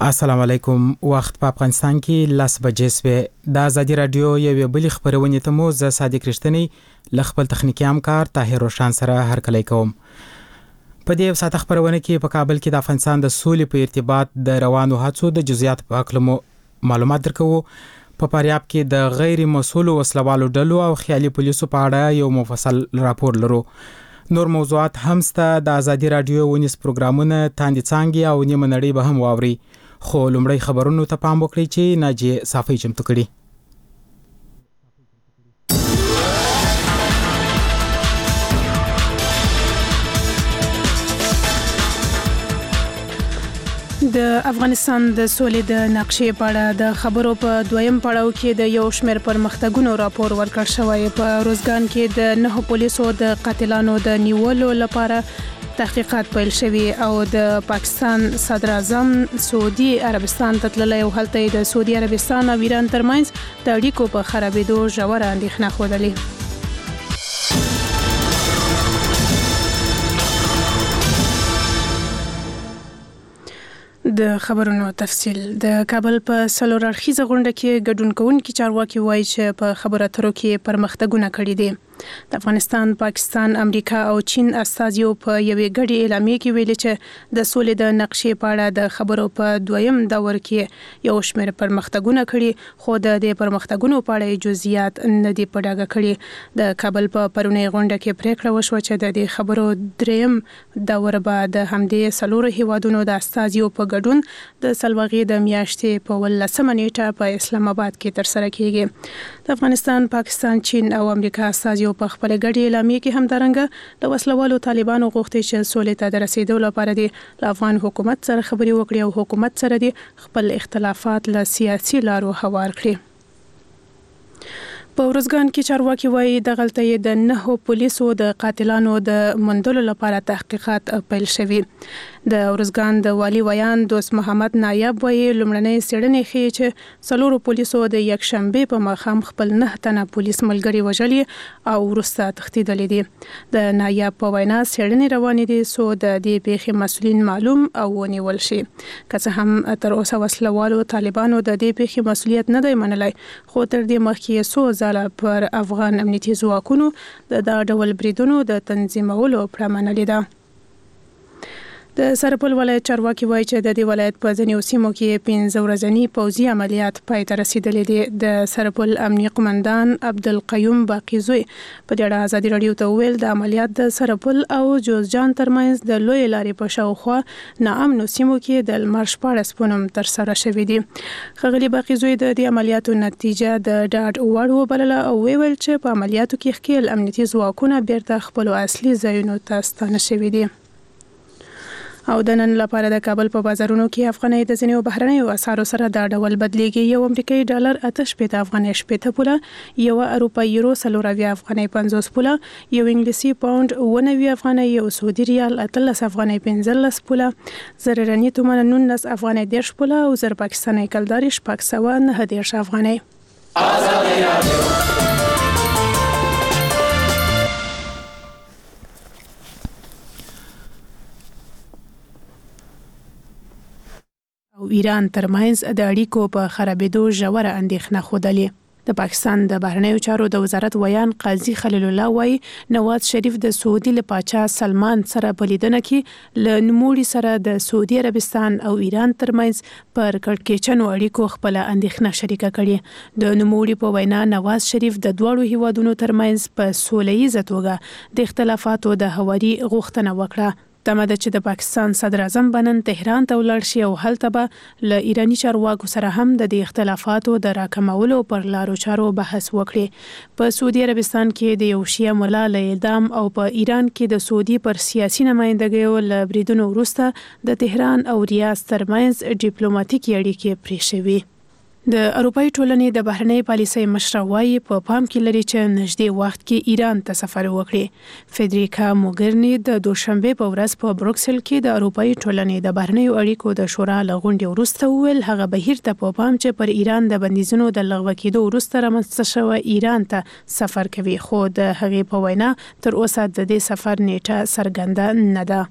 السلام علیکم. وخت په افغانستان کې 10 بجې سوې. د ازادي رادیو یو بل خبرونه ته مو ز صادق رښتینی ل خپل تخنیکی همکار طاهر روشان سره هر کله کوم. په دې ساعت خبرونه کې په کابل کې د افغانستان د سولې په ارتباط د روانو هڅو د جزئیات په اړه معلومات درکو. په فاریاب کې د غیر مسؤل وسلوالو ډلو او خیالي پولیسو په اړه یو مفصل راپور لرو. نور موضوعات هم ست د ازادي رادیو ونیس پروګرامونه تاندې څنګه او نیمه نړۍ به هم واوري. خو لومړی خبرونو ته پام وکړئ چې ناجیه صافی چمتو کړي. د افغانستان د سولې د نقشې په اړه د خبرو په دویم پړاو کې د یو شمېر پرمختګونو راپور ورکړ شوی. په روزګان کې د 9 پولیسو د قاتلانو د نیولو لپاره تحقیقات پیل شوي او د پاکستان صدر اعظم سعودي عربستان ته تللی او هلته د سعودي عربستان او ایران ترمنځ د اړیکو په خرابېدو ژوره اندېښنه ښودلې. د خبرونو تفصیل. د کابل په څلور اړخیزه غونډه کې ګډون کوونکي چارواکي وایي چې په خبرو اترو کې پرمختګونه کړي دي. د افغانستان، پاکستان، امریکا او چین استازیو په یوې ګډې اعلامیه کې ویلي چې د سولې د نقشې په اړه د خبرو په دویم دور کې یو شمېر پرمختګونه کړي، خو د دې پرمختګونو په اړه جزئیات نه دي په ډاګه کړي. د کابل په پرونی غونډه کې پریکړه وشوه چې د دې خبرو دریم دور به د همدې څلورو هیوادونو د استازیو په ګډون د سلواغې د میاشتې په 18 نیټه په اسلام آباد کې ترسره کیږي. د افغانستان، پاکستان، چین او امریکا استازیو په خپل ګډې اعلامیه کې هم درنګ د وسلوالو طالبانو غوښتي چې سولې ته د رسیدو لپاره د افغان حکومت سره خبرې وکړي او حکومت سره د خپل اختلافات له سیاسي لارو هوار کړي. په روزګان کې چارواکي وایي د غلطۍ د 9 پولیسو د قاتلانو د موندلو لپاره تحقیقات پیل شوي. د روزګان د والي ویان دوست محمد نایب وایي لومړنۍ څېړنې ښیي چې 4 پولیسو د یکشنبې په ماښام خپل 9 تنه پولیس ملګري وژلي او وروسته تښتېدلي دي. د نایب په وینا څېړنې روانې دي څو د دې پیښې مسؤلین معلوم او ونیول شي. که څه هم تر اوسه وسلوالو طالبانو د دې پیښې مسؤلیت نه دی منلی، خو تر دې مخکې څو ځله پر افغان امنیتي ځواکونو د ډول بریدونو د تنظیمولو پړه منلې ده. د سرپل ولایت چارواکي وایي چې د دې ولایت په ځینو سیمو کې 15 ورځني پوځي عملیات پای ته رسیدلي دي. د سرپل امنیه قمندان عبدالقیوم باقیزوی په دې اړه ازادي رادیو ته وویل د عملیات د سرپل او جوزجان ترمنځ د لوی لارې په شاوخوا ناامنو سیمو کې د لمر 14 پونم ترسره شوي دي. ښاغلي باقیزوی د دې عملیاتو نتیجه د ډاډ وړ وبلله او ویل چې په عملیاتو کې ښکیل امنیتي ځواکونه بیرته خپل اصلي ځایونو ته ستانه شوي دي. او د نن لپاره د کابل په بازارونو کې افغانۍ د ځینو بهرنیو اسعارو سره دا ډول بدلیږي. یو امریکایي ډالر 8 افغانۍ 8 پوله، یو اروپایي یورو 4 افغانۍ 50 پوله، یو انګلیسي پاوند 90 افغانۍ، یو سعودي ریال 13 افغانۍ 15 پوله، زر ایراني تومان 19 افغانۍ 10 پوله او زر پاکستاني کلداري 919 افغانۍ. او ایران ترمنځ د اړیکو په خرابېدو ژوره اندېښنه ښودلې. د پاکستان د بهرنیو چارو د وزارت ویان قاضي خلیل الله وایي نواز شریف د سعودي له پاچا سلمان سره په لیدنه کې له نوموړي سره د سعودي عربستان او ایران ترمنځ پر کړکېچنو اړیکو خپل اندېښنه شریکه کړې. د نوموړي په وینا نواز شریف د دواړو هیوادونو ترمنځ په سوله ییزه توګه د اختلافاتو د هواري غوښتنه وکړه. تمه ده چې د پاکستان صدر اعظم بنن تهران ته ولاړ شي او هلته به له ایراني چارواکو سره هم د دې اختلافاتو د راکمولو پر لارو چارو بحث وکړي. په سعودي عربستان کې د یو شیعه ملا له اعدام او په ایران کې د سعودي پر سیاسي نمایندګیو له بریدونو وروسته د تهران او ریاض ترمنځ ډیپلوماټیکي اړیکې پرې شوي. د اروپאי ټولنې د بهرنۍ پالیسۍ مشر وايي په پام کې لري چې نږدې وخت کې ایران ته سفر وکړي. فدریکا موګرنی د دوشنبه په ورځ په بروکسل کې د اروپאי ټولنې د بهرنۍ اړیکو د شورا لغونډې وروسته ویل هغه بهیر ته په پام چې پر ایران د بندیزونو د لغوه کېدو وروسته رامنځته شوی ایران ته سفر کوي، خو د هغې په وینا تر اوسه د دې سفر نیټه څرګنده نه ده.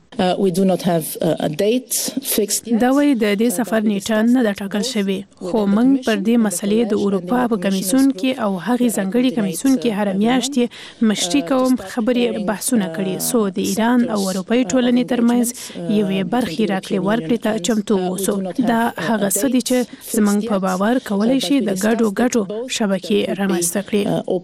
دا وایي د دې سفر نیټه نه ده ټاکل شوې، خو موږ پر دې مسلې د اروپا په کمیسیون کې او هغې ځانګړي کمیسیون کې هر میاشت مشتي کوم خبرې بحثونه کړي، سو د ایران او اروپאי ټولنې ترمنځ یوې برخې راکړې ورکړې ته چمتو اوسو. دا هغه څه دي چې زموږ په باور کولای شي د ګډو شبکې رامنځته کړي.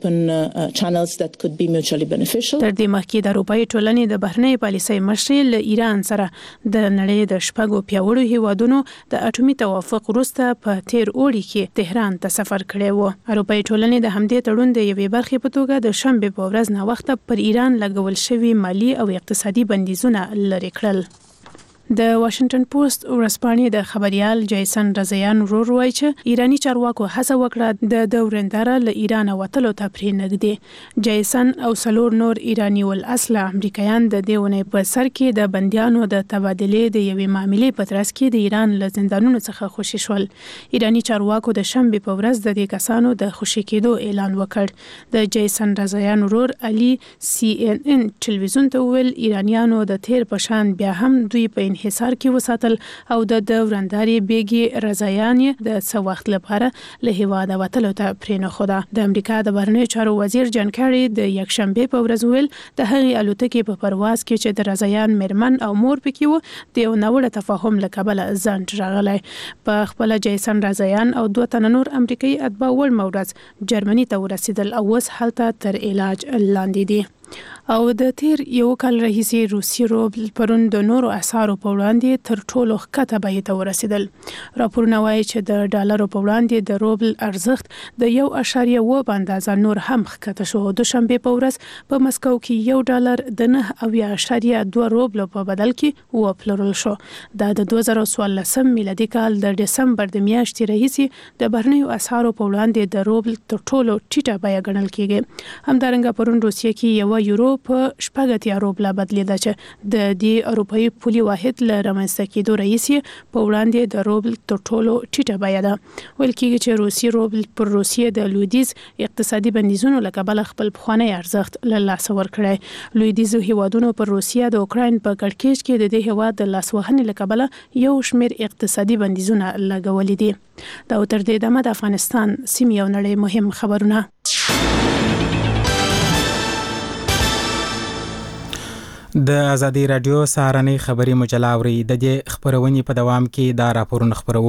تر دې مخکې د اروپאי ټولنې د بهرنۍ پالیسۍ مشر له ایران سره د نړۍ د شپږو پیاوړو هیوادونو د اټومي توافق وروسته په تیر اوړي کې تهران ته سفر کړی و. اروپאי ټولنې د همدې تړون د یوې برخې په توګه د شنبه په ورځ نه وخته پر ایران لګول شوی مالی او اقتصادي بندیزونه لرې کړل. د واشنگټن پوسټ ورځپاڼې د خبريال جیسن رضایان ورور وایي چې ایرانی چارواکو هڅه وکړه د ورنداره له ایران وتلو ته پرې نږدې. جیسن او سلور نور ایرانی ول اصله امریکایان د دیونه په سر کې د بندیانو د تبادلې د یوې معاملې په ترڅ کې د ایران له زندانونو څخه خوشي شول. ایرانی چارواکو د شنبه په ورځ د دې کسانو د خوشي کېدو اعلان وکړ. د جیسن رضایان ورور علي CNN ټلویزیون ته ویل ایرانیانو د تیر په شان بیا هم دوی په انحصار کې وساتل او د ورنداري بیګي رضایان د څو وخت لپاره له هیواده وتلو ته پرې نه خوده. د امریکا د بهرنیو چارو وزیر جان کاری د یکشنبه په ورځ ویل د هغې الوتکې په پرواز کې چې د رضایان مرمن او مور پکې و د یو نوړه تفاهم له کبله ځنډ راغلی. په خپل جیسن رضایان او دوه تن نور امریکایي اتباع ورمورز جرمني ته ورسېدل او اوس هلته تر علاج لاندې دي. او د تیر یو کال راهیسې روسي روبل پرون د نورو اسعارو په وړاندې تر ټولو ښکته بیې ته ورسېدل. راپورونه وایي چې د ډالرو په وړاندې د روبل ارزښت د 1.7 په اندازه نور هم ښکته شو. دوشنبه په ورځ په مسکو کې $1 د 9.2 روبل په بدل کې وپلورل شو. دا د 2014 میلادي کال د دسمبر د میاشتې راهیسې د بهرنیو اسعارو په وړاندې د روبل تر ټولو ټیټه بیه ګڼل کېږي. همدارنګه پرون روسیه کې یورو په 80 روبل بدلیده چې د دې اروپאי پولي واحد له رامنځته کېدو راهیسې په وړاندې د روبل تر ټولو ټیټه بیه ده. ویل کېږي چې روسي روبل پر روسیې د لویدیز اقتصادي بندیزونو له کبله خپل پخوانی ارزښت له لاسه ورکړی. لویدیزو هیوادونو پر روسیه د اوکراین په کړکېچ کې د دې هیواد د لاسوهنې له کبله یو شمېر اقتصادي بندیزونه لګولي دي. دا تر دې دمه د افغانستان سیمې او نړۍ مهم خبرونه. د ازادي رادیو سهارنۍ خبري مجله اوري. د دې خبرونې په دوام کې دا راپورونه خبرو.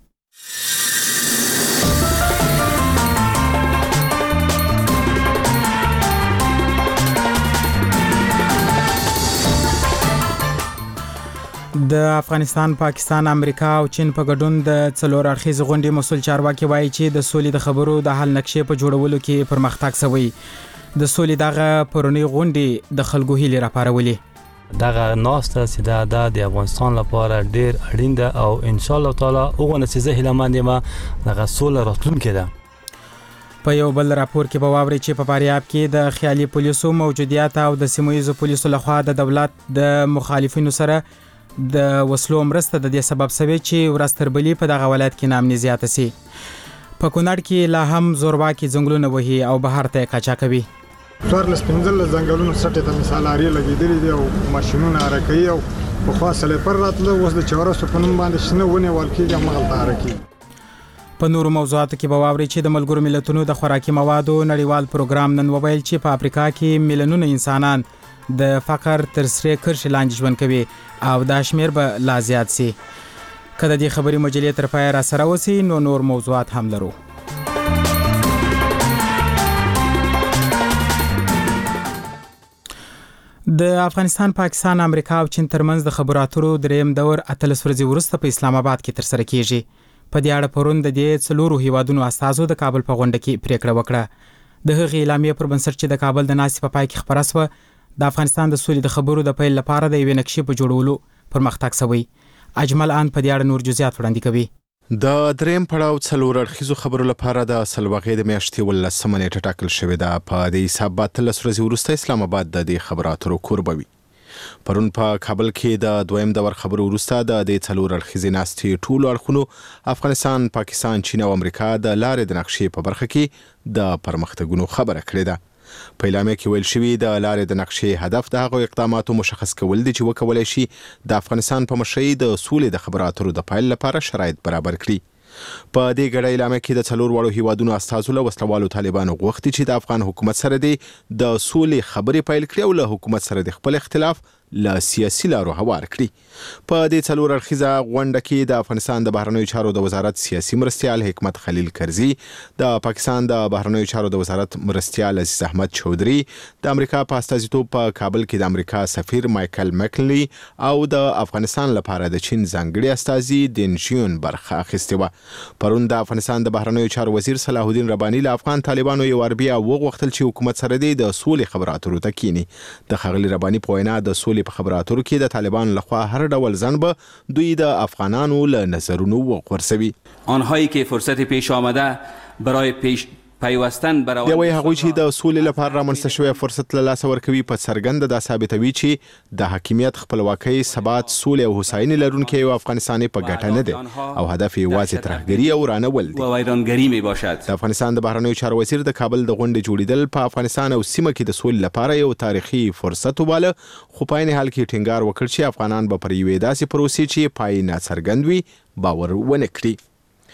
د افغانستان، پاکستان، امریکا او چین په ګډون د څلور اړخیز غونډې مسؤل چارواکي وایي چې د سولې د خبرو د حل نقشې په جوړولو کې پرمختګ شوی. د سولې دغه پرونی غونډې د خلکو هیلې راپارولې. دغه ناسته چې د افغانستان لپاره ډیر اړین ده او ان شاء الله تعالی هغه نتیجه هلمند ما دغه سوله راتلونکې ده. په یو بل راپور کې به واوري چې په فاریاب کې د خیالي پولیسو موجودیت او د سیمویزو پولیسو لخوا د دولت د مخالفینو سره د وسلو مرسته د دې سبب شوی چې ورستربلی په دغه ولایت کې نامني زیاته سي. په کونړ کې لا هم زورواکي ځنګلونه وهي او بهر ته قاچا کوي. څوارلس پنځلس ځنګلونو سټې ته مثال اړې لګېدلې دي او ماشینونه حرکوي او په خوا سلیپر راتله اوس د چورسو په نوم باندې شنه ونې وال کېږي همغلته حرکي. په نورو موضوعاتو کې به واوري چې د ملګرو ملتونو د خوراکي موادو نړیوال پروګرام نن وویل چې په افریقا کې میلیونونه انسانان د فقر تر سرې کرښې لاندې ژوند کوي او دا شمیر به لا زیات سي. که د دې خبري مجلې تر پایه را سره وسی نو نور موضوعات هم لرو. د افغانستان، پاکستان، امریکا او چین ترمنځ د خبرو اترو دریم دور 18 ورځې وروسته په اسلام آباد کې ترسره کیږي. په دې اړه پرون د دې څلورو هیوادونو استازو د کابل په غونډه کې پریکړه وکړه. د هغې اعلامیې پر بنسټ چې د کابل د ناستې په پای کې خبره شوه، د افغانستان د سولې د خبرو د پیل لپاره د یوې نقشې په جوړولو پرمختګ شوی. اجمل ان په دې اړه نور جزئیات وړاندې کوي. د دریم پړاو څلور اړخیزو خبرو لپاره د سلواغې د میاشتې 18 نیټه ټاکل شوې ده. په دې حساب 13 ورځې وروسته اسلام آباد د دې خبرو اترو کوربه وي. پرون په کابل کې د دویم دور خبرو وروسته د دې څلور اړخیزې ناستې ټولو اړخونو افغانستان، پاکستان، چین او امریکا د لارې د نقشې په برخه کې د پرمختګونو خبره کړې ده. په اعلامیه کې ویل شوي د لارې د نقشې هدف د هغو اقداماتو مشخص کول دي چې وکولای شي د افغانستان په مشرۍ د سولې د خبرو اترو د پیل لپاره شرایط برابر کړي. په دې ګډه اعلامیه کې د څلور وړو هیوادونو استازو له وسلوالو طالبانو غوښتي چې د افغان حکومت سره د سولې خبرې پیل کړي او له حکومت سره د خپل اختلاف له سیاسي لارو هوار کړي. په دې څلور اړخیزه غونډه کې د افغانستان د بهرنیو چارو د وزارت سیاسي مرستیال حکمت خلیل کرزي، د پاکستان د بهرنیو چارو د وزارت مرستیال عزیز احمد چودري، د امریکا په استازیتوب په کابل کې د امریکا سفیر مایکل مکلي او د افغانستان لپاره د چین ځانګړي استازي دین شیون برخه اخیستې وه. پرون د افغانستان د بهرنیو چارو وزیر صلاح الدین رباني له افغان طالبانو یو اربیا وغوښتل چې حکومت سره د سولې خبرو اترو ته کینی. د ښاغلي رباني په وینا د سولې په خبرو اترو کې د طالبانو لخوا هر ډول ځان به دوی د افغانانو له نظرونو وغورځوي. آنهایی که فرصت پیش آمده برای پیوستن برای دی هغوی چې د سولې لپاره رامنځته شوی فرصت له لاسه ورکوي په څرګنده دا ثابتوي چې د حاکمیت، خپلواکۍ، ثبات، سولې او هوساینې لرونکی یو افغانستان په ګټه نه دی او هدف یې یوازې ترهګري او رانول دي. ویرانګري می باشد. د افغانستان د بهرنیو چارو وزیر د کابل د غونډې جوړیدل په افغانستان او سیمه کې د سولې لپاره یو تاریخي فرصت وباله، خو په عین حال کې ټینګار وکړ چې افغانان به پر یوې داسې پروسې چې پای ناڅرګند وي باور ونه کړي.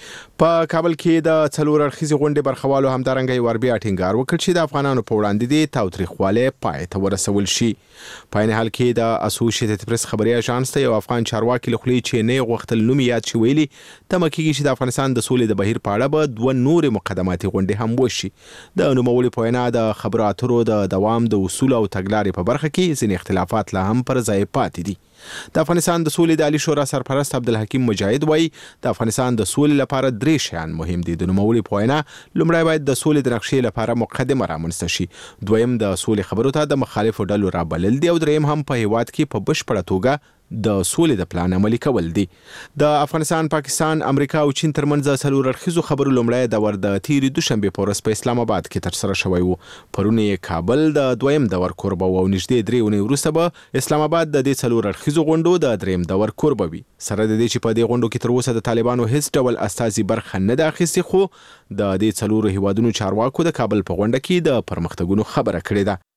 په کابل کې د څلور اړخیزې غونډې برخوالو همدارنګه یو بیا ټینګار وکړ چې د افغانانو په وړاندې د تاوتریخوالي پای ته ورسول شي. په عین حال کې د اسوسییټډ پریس خبري اژانس ته یو افغان چارواکي له خولې چې نه غوښتل نوم یاد شي ویلي تمه کېږي چې د افغانستان د سولې د بهیر په اړه به دوه نورې مقدماتي غونډې هم وشي. د نوموړي په وینا د خبرو اترو د دوام د اصول او تګلارې په برخه کې ځینې اختلافات لا هم پر ځای پاتې دي. د افغانستان د سولې د عالی شورا سرپرست عبدالحکیم مجاهد وایي د افغانستان د سولې لپاره درې شیان مهم دي. د نوموړي په وینا لومړی باید د سولې د نقشې لپاره مقدمه رامنځته شي، دویم د سولې خبرو ته د مخالفو ډلو رابلل دي او دریم هم په هیواد کې په بشپړه توګه د سولې د پلان عملي کول دي. د افغانستان، پاکستان، امریکا او چین ترمنځ څلور اړخیزو خبرو لومړی دور د تیرې دوشنبې په ورځ په اسلام آباد کې ترسره شوی و. پرون یې کابل د دویم دور کوربه و او نږدې 3 اونۍ وروسته به اسلام آباد د دې څلور اړخیزو غونډو د دریم دور کوربه وي. سره د دې چې په دې غونډو کې تر اوسه د طالبانو هیڅ ډول استازي برخه نه ده اخیستې، خو د دې څلورو هیوادونو چارواکو د کابل په غونډه کې د پرمختګونو خبره کړې ده.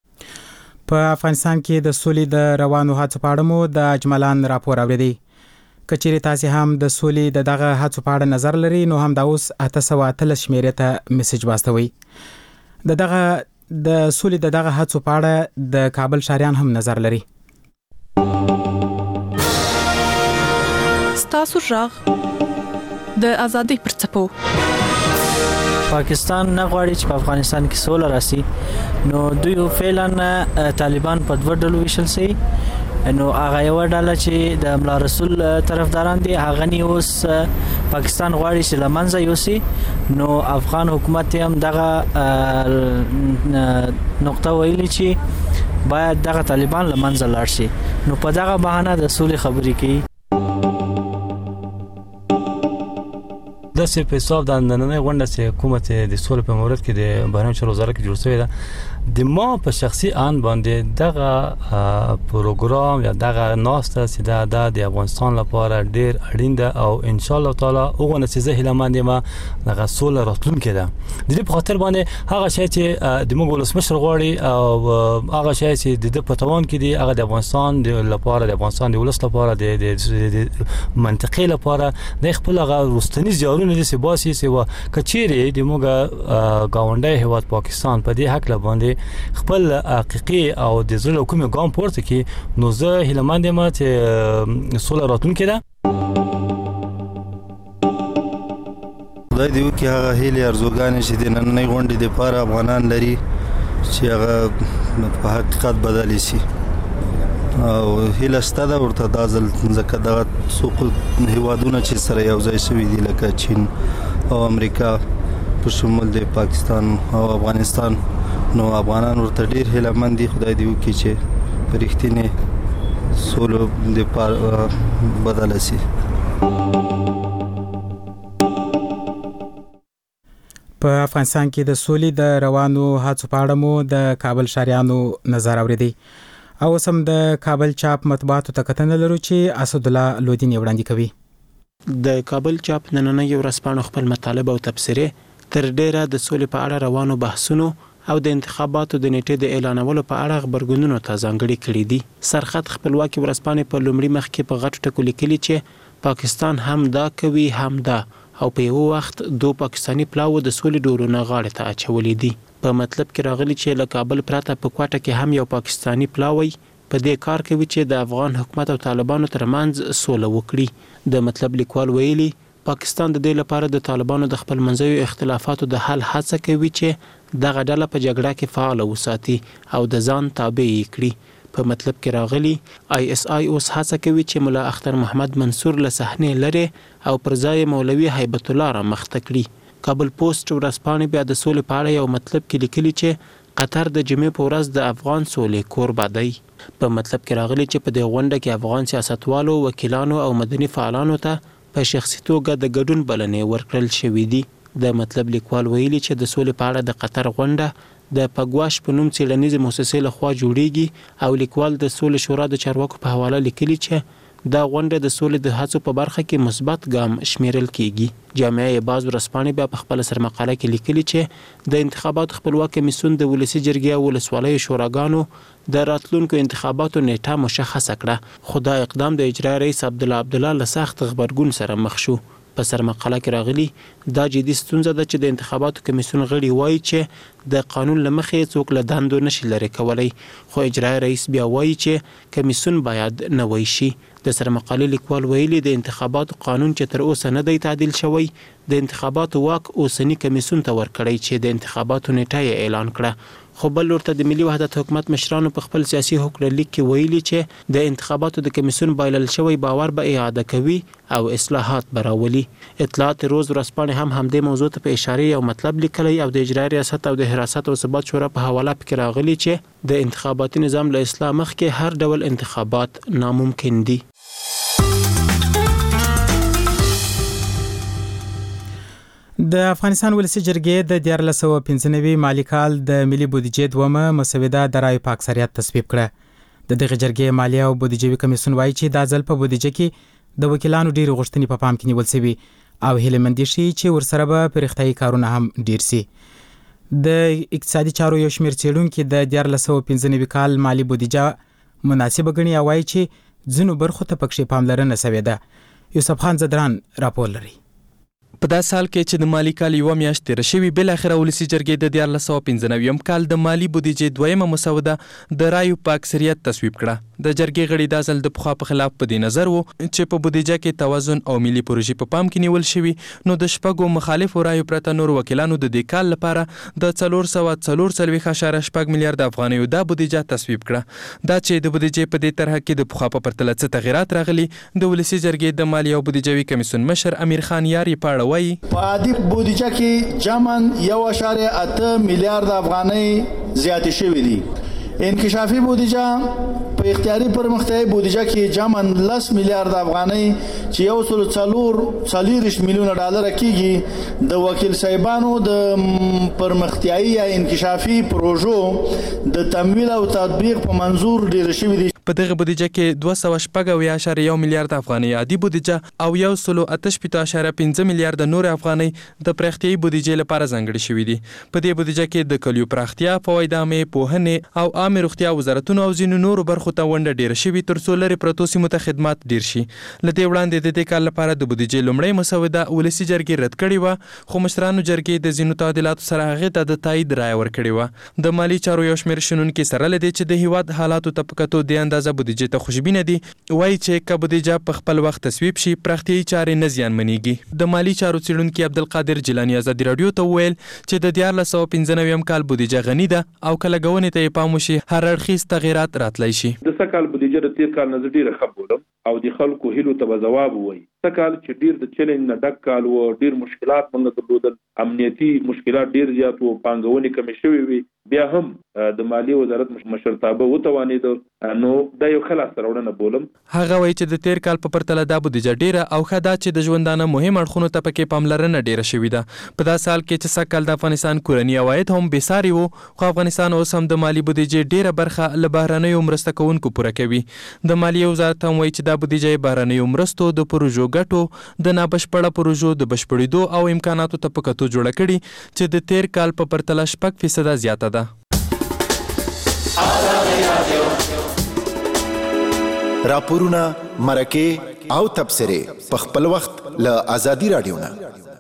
په افغانستان کې د سولې د روانو هڅو په اړه مو د اجملان راپور اوریدي. کچېرې تاسو هم د سولې د دغه هڅو په اړه نظر لري نو هم دا اوس 813 شمیرې ته میسج واستوي. د سولې د دغه هڅو په اړه د کابل شاریان هم نظر لري. ستاسو ژغ د ازادۍ پر څپو. پاکستان نه غواړي چې په افغانستان کې سوله راسي، نو دوی فعلا طالبان په دوه ډلو ویشل سي. نو هغه یو ډله چې د ملا رسول طرفداران دي هغه نه اوس پاکستان غواړي چې لمنځه یوسي. نو افغان حکومت هم دغه نقطه ویلي چې باید دغه طالبان لمنځه لاړ شي. نو په دغه بهانه د سولې خبرې کوي. د سې په حساب د نننۍ غونډه چې حکومت د سولې په مورد کې د بهرنیو چارو وزارت کې جوړ شوی ده، د ما په شخصي ان باندې دغه پروګرام یا دغه ناسته چې د افغانستان لپاره ډیر اړین ده او ان شاء الله تعالی هغه نتیجه هیلمند ما دغه سولې راتلونکې ده. د دې په خاطر باندې هغه شی چې د موږ ولسمشر غواړي او هغه شی چې د پټوان کې دی هغه د افغانستان لپاره د افغانستان د ولس لپاره د منطقې لپاره د خپل غوښتنې زیارونه دي چې باسي چې کچېری د موږ گاونډي هیواد پاکستان په دې حق لباندې خپل حقيقي او د زړه کومه ګام پورته کې نو زه هیلمند یم چې سوله راتلونکې ده. خدای دې وکړي هغه هیلې ارزوګانې چې د نننۍ غونډې لپاره افغانان لري چې هغه په حقیقت بدل شي او هیله ستاده ورته دا ځل ځکه دغه څو هیوادونه چې سره یو ځای شوي دي لکه چین او امریکا په شمول د پاکستان او افغانستان، نو افغانان ورته ډیر هیلهمند دي. خدای دې وکړي چې په رښتینې سولو د بدل شي. په افغانستان کې د سولې د روانو هڅو په اړه مو د کابل شاریانو نظر اوریدي او سم د کابل چاپ مطبوعاتو ته کتنه لرو چې اسد الله لودین وړاندې کوي. د کابل چاپ نننۍ ورځپاڼه خپل مطالب او تبصره تر ډیره د سولې په اړه روانو بحثونو او د انتخاباتو د نیټې د اعلانولو په اړه خبرګونونو ته ځانګړي کړي دي. سرخط خپلواکي ورځپاڼې په لومړي مخ کې په غټو ټکو لیکلي چې پاکستان هم دا کوي هم دا او په یو وخت دوه پاکستانی پلاو د سولې ډورونه غاړه ته اچولې دي. په مطلب کې راغلي چې له کابل پرته په کوټه کې هم یو پاکستانی پلاوی په دې کار کوي چې د افغان حکومت او طالبانو ترمنځ سوله وکړي. د مطلب لیکوال ویلي پاکستان د دې لپاره د طالبانو د خپل منځوي اختلافاتو د حل هڅه کوي چې دغه ډله په جګړه کې فعال وساتي او د ځان تابع کړي. په مطلب کې راغلي ISI اوس هڅه کوي چې مولا اختر محمد منصور له صحنې لري او پر ځای مولوي هیبت الله را مخته کړي. کابل پوسټ ورځپاڼې بیا د سولې په اړه یو مطلب کې لیکلي چې قطر د جمعې په ورځ د افغان سولې کوربه دی. په مطلب کې راغلي چې په دې غونډه کې افغان سیاستوالو، وکیلانو او مدني فعالانو ته په شخصي توګه د ګډون بلنې ورکړل شوې دي. د مطلب لیکوال ویلي چې د سولې په اړه د قطر غونډه د پګواش په نوم څیړنیزې مؤسسې لخوا جوړیږي او لیکوال د سولې شورا د چارواکو په حواله لیکلي چې دا غونډه د سولې د هڅو په برخه کې مثبت ګام شمیرل کیږي. جامعه باز ورځپاڼې بیا په خپل سرمقاله کې لیکلي چې د انتخاباتو خپلواک کمیسیون د ولسی جرګې او ولسوالیو شوراګانو د راتلونکو انتخاباتو نیټه مشخصه کړه، خو دا اقدام د اجرایي رئیس عبدالله له سخت غبرګون سره مخ شو. په سرمقاله کې راغلي دا جدي ستونزه ده چې د انتخاباتو کمیسیون غړي وایي چې د قانون له مخې څوک له دندو نشي لرې کولی، خو اجرایي رئیس بیا وایي چې کمیسیون باید نوی شي. د سرمقالې لیکوال ویلي د انتخاباتو قانون چې تر اوسه نه دی تعدیل شوی د انتخاباتو واک اوسنی کمیسیون ته ورکړی چې د انتخاباتو نیټه یې اعلان کړه. خو بل ورته د ملي وحدت حکومت مشرانو په خپل سیاسي هوکړه لیک کې ویلي چې د انتخاباتو د کمیسیون بایلل شوی باور به اعاده کوي او اصلاحات براولي. اطلاعات روز ورځپاڼې هم همدې موضوع ته په اشاره یو مطلب لیکلی او د اجرایي ریاست او د حراست او ثبات شورا په حواله پکې راغلي چې د انتخاباتي نظام له اصلاح مخکې هر ډول انتخابات ناممکن دي. د افغانستان ولسی جرګې د 1495 مالی کال د ملي بودیجې دومه مسوده د رای په اکثریت تصویب کړه. د دغه جرګې مالیه او بودیجوي کمیسیون وایي چې د ځل په بودیجه کې د وکیلانو ډېر غوښتنې په پام کې نیول شوي او هیله مند شي چې ورسره به پرختیايي کارونه هم ډیر شي. د اقتصادي چارو یو شمېر څېړونکي د 1495 کال مالی بودیجه مناسبه ګڼي او وایي چې ځینو برخو ته پکې پاملرنه شوې ده. یوسف خان زدران راپور لري. په داسې حال کې چې د مالی کال یوه میاشت تېره شوې بل اخره ولسي جرګې د 1495 کال د مالی بودیجې دویمه مسوده د رایو په اکثریت تصویب کړه. د جرګې غړي دا ځل د پخوا په خلاف په دې نظر وو چې په بودیجه کې توازن او ملي پروژې په پام کې نیول شوي، نو د شپږو مخالفو رایو پرته نور وکیلانو د دې کال لپاره د 444.8 میلیارډ افغانیو دا بودیجه تصویب کړه. دا چې د بودیجې په دې طرح کې د پخوا په پرتله څه تغیرات راغلي د ولسي جرګې د مالی او بودیجوي کمیسیون مشر امیر خان یاري په اړه وایي. په عادي بودیجه کې جمعاً 1.8 میلیارډ افغانۍ زیاتې شوې دي. انکشافي بودیجه په اختیاري پرمختیايي بودیجه کې جمعاً 10 میلیارډ افغانۍ چې 1.4 میلیونه ډالر کېږي د وکیل صاحبانو د پرمختیايي یا انکشافي پروژو د تمویل او تطبیق په منظور ډیر شوي دي. په دغه بودیجه کې 214.1 میلیارډ افغانۍ عادي بودیجه او 138.5 میلیارډ نور افغانۍ د پرختیايي بودیجې لپاره ځانګړي شوي دي. په دې بودیجه کې د کلیو پراختیا، فوایدامې، پوهنې او عامه روغتیا وزارتونو او ځینو نورو برخو ته ونډه ډیره شوې ترڅو لرې پرتو سیمو ته خدمات ډیر شي. له دې وړاندې د دې کال لپاره د بودیجې لومړۍ مسوده ولسي جرګې رد کړې وه، خو مشرانو جرګې د ځینو تعدیلاتو سره هغې ته د تایید رایه ورکړې وه. د مالي چارو یو شمېر شنونکي سره له دې چې د هیواد حالاتو ته په کتو دې اندازه بودیجې ته خوشبینه دي، وایي چې که بودیجه په خپل وخت تصویب شي پراختیايي چارې نه زیانمنېږي. د مالي چارو څېړونکي عبدالقادر جیلاني ازادي راډیو ته وویل چې د 1495 کال بودیجه غني ده او که لګونې ته یې پام وشي هر اړخیز تغیرات راتلی شي. د سږ کال بودیجه د تیر کال نه ډیره ښه بولم او د خلکو هیلو ته به ځواب ووایي سکهال چې ډیر د چیلنج نه ډک کال او ډیر مشکلات موږ درلودل، امنیتي مشکلات ډیر زیات وو، پانګونې کمې شوې وي، بیا هم د مالیې وزارت مشرتابه وتوانید. نو دا یو خلاص راوړنه بولم. هغه وایي چې د تیر کال په پرتله دا بودیجه ډیره او ښه ده چې د ژوندانه مهم اړخونو ته پکې پاملرنه ډیره شوې ده. په دا سال کې چې سږ کال د افغانستان کورني عواید هم بېساري وو، خو افغانستان اوس هم د مالی بودیجې ډیره برخه له بهرنیو مرسته کوونکو پوره کوي. د مالیې وزارت هم وایي چې دا بودیجه بهرنیو مرستو د پروژو ګټو د نابشپړه پروژو د بشپړېدو او امکاناتو ته په کتو جوړه کړي چې د تیر کال په پرتله 6% زیاته ده. راپورونه، مرکې او تبصرې په خپل وخت له آزادي رادیو نه.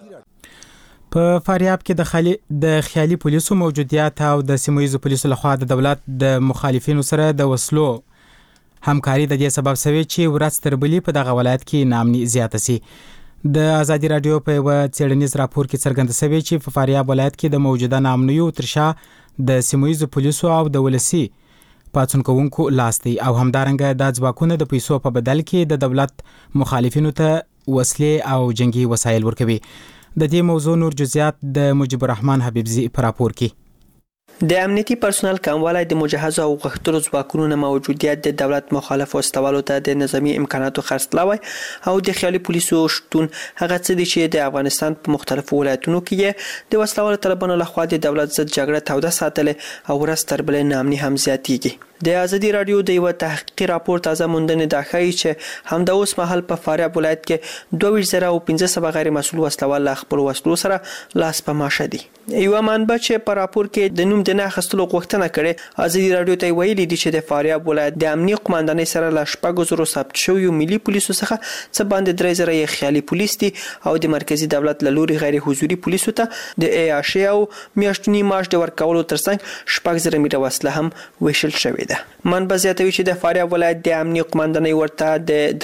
په فاریاب کې د خیالي پولیسو موجودیت او د سیمه‌ییزو پولیسو لخوا د دولت د مخالفینو سره د وسلو همکاري د دې سبب شوی چې ورځ تر بلې په دغه ولایت کې ناامني زیاته سي. د آزادي رادیو په یو څېړنیز راپور کې څرګنده شوی چې په فاریاب ولایت کې د موجوده ناامنیو ترشا د سیمه‌ییزو پولیسو او د ولسي پاڅون کوونکو لاس دی او همدارنګه د ځواکونو د پیسو په بدل کې د دولت مخالفینو ته وسلې او جنگي وسایل ورکوي. د دې موضوع نور جزئیات د مجيب الرحمن حبیبزي په راپور کې. د امنیتي پرسونل کموالی، د مجهز او غښتلو ځواکونو نه موجودیت، د دولت مخالف وسلوالو ته د نظامی امکاناتو خرڅلاوی او د خیالي پولیسو شتون هغه څه دي چې د افغانستان په مختلفو ولایتونو کې د وسلوالو طالبانو لخوا د دولت ضد جګړه توده ساتلې او ورځ تر بلې ناامني هم زیاتیږي. د آزادي رادیو د یو تحقیقي راپور تازه موندنې دا ښیي چې همدا اوس مهال په فاریاب ولایت کې 22,500 غیر مسؤل وسلوال له خپل وسلو سره لاس په ماشه دي. یو منبع چې په راپور کې د نوم د نه اخیستلو غوښتنه کړې، آزادي رادیو ته ویلي دي چې د فاریاب ولایت د امنیه قوماندانۍ سره له 4,000 ثبت شویو ملي پولیسو څخه څه باندې 3,000 خیالي پولیس دي او د مرکزی دولت له لوري غیر حضوري پولیسو ته د AAC او میاشتنی معاش د ورکولو ترڅنګ 4,000 میټه وسله هم ویشل شوې ده. منبع زیاتوي چې د فاریاب ولایت د امنیه قوماندانۍ ورته د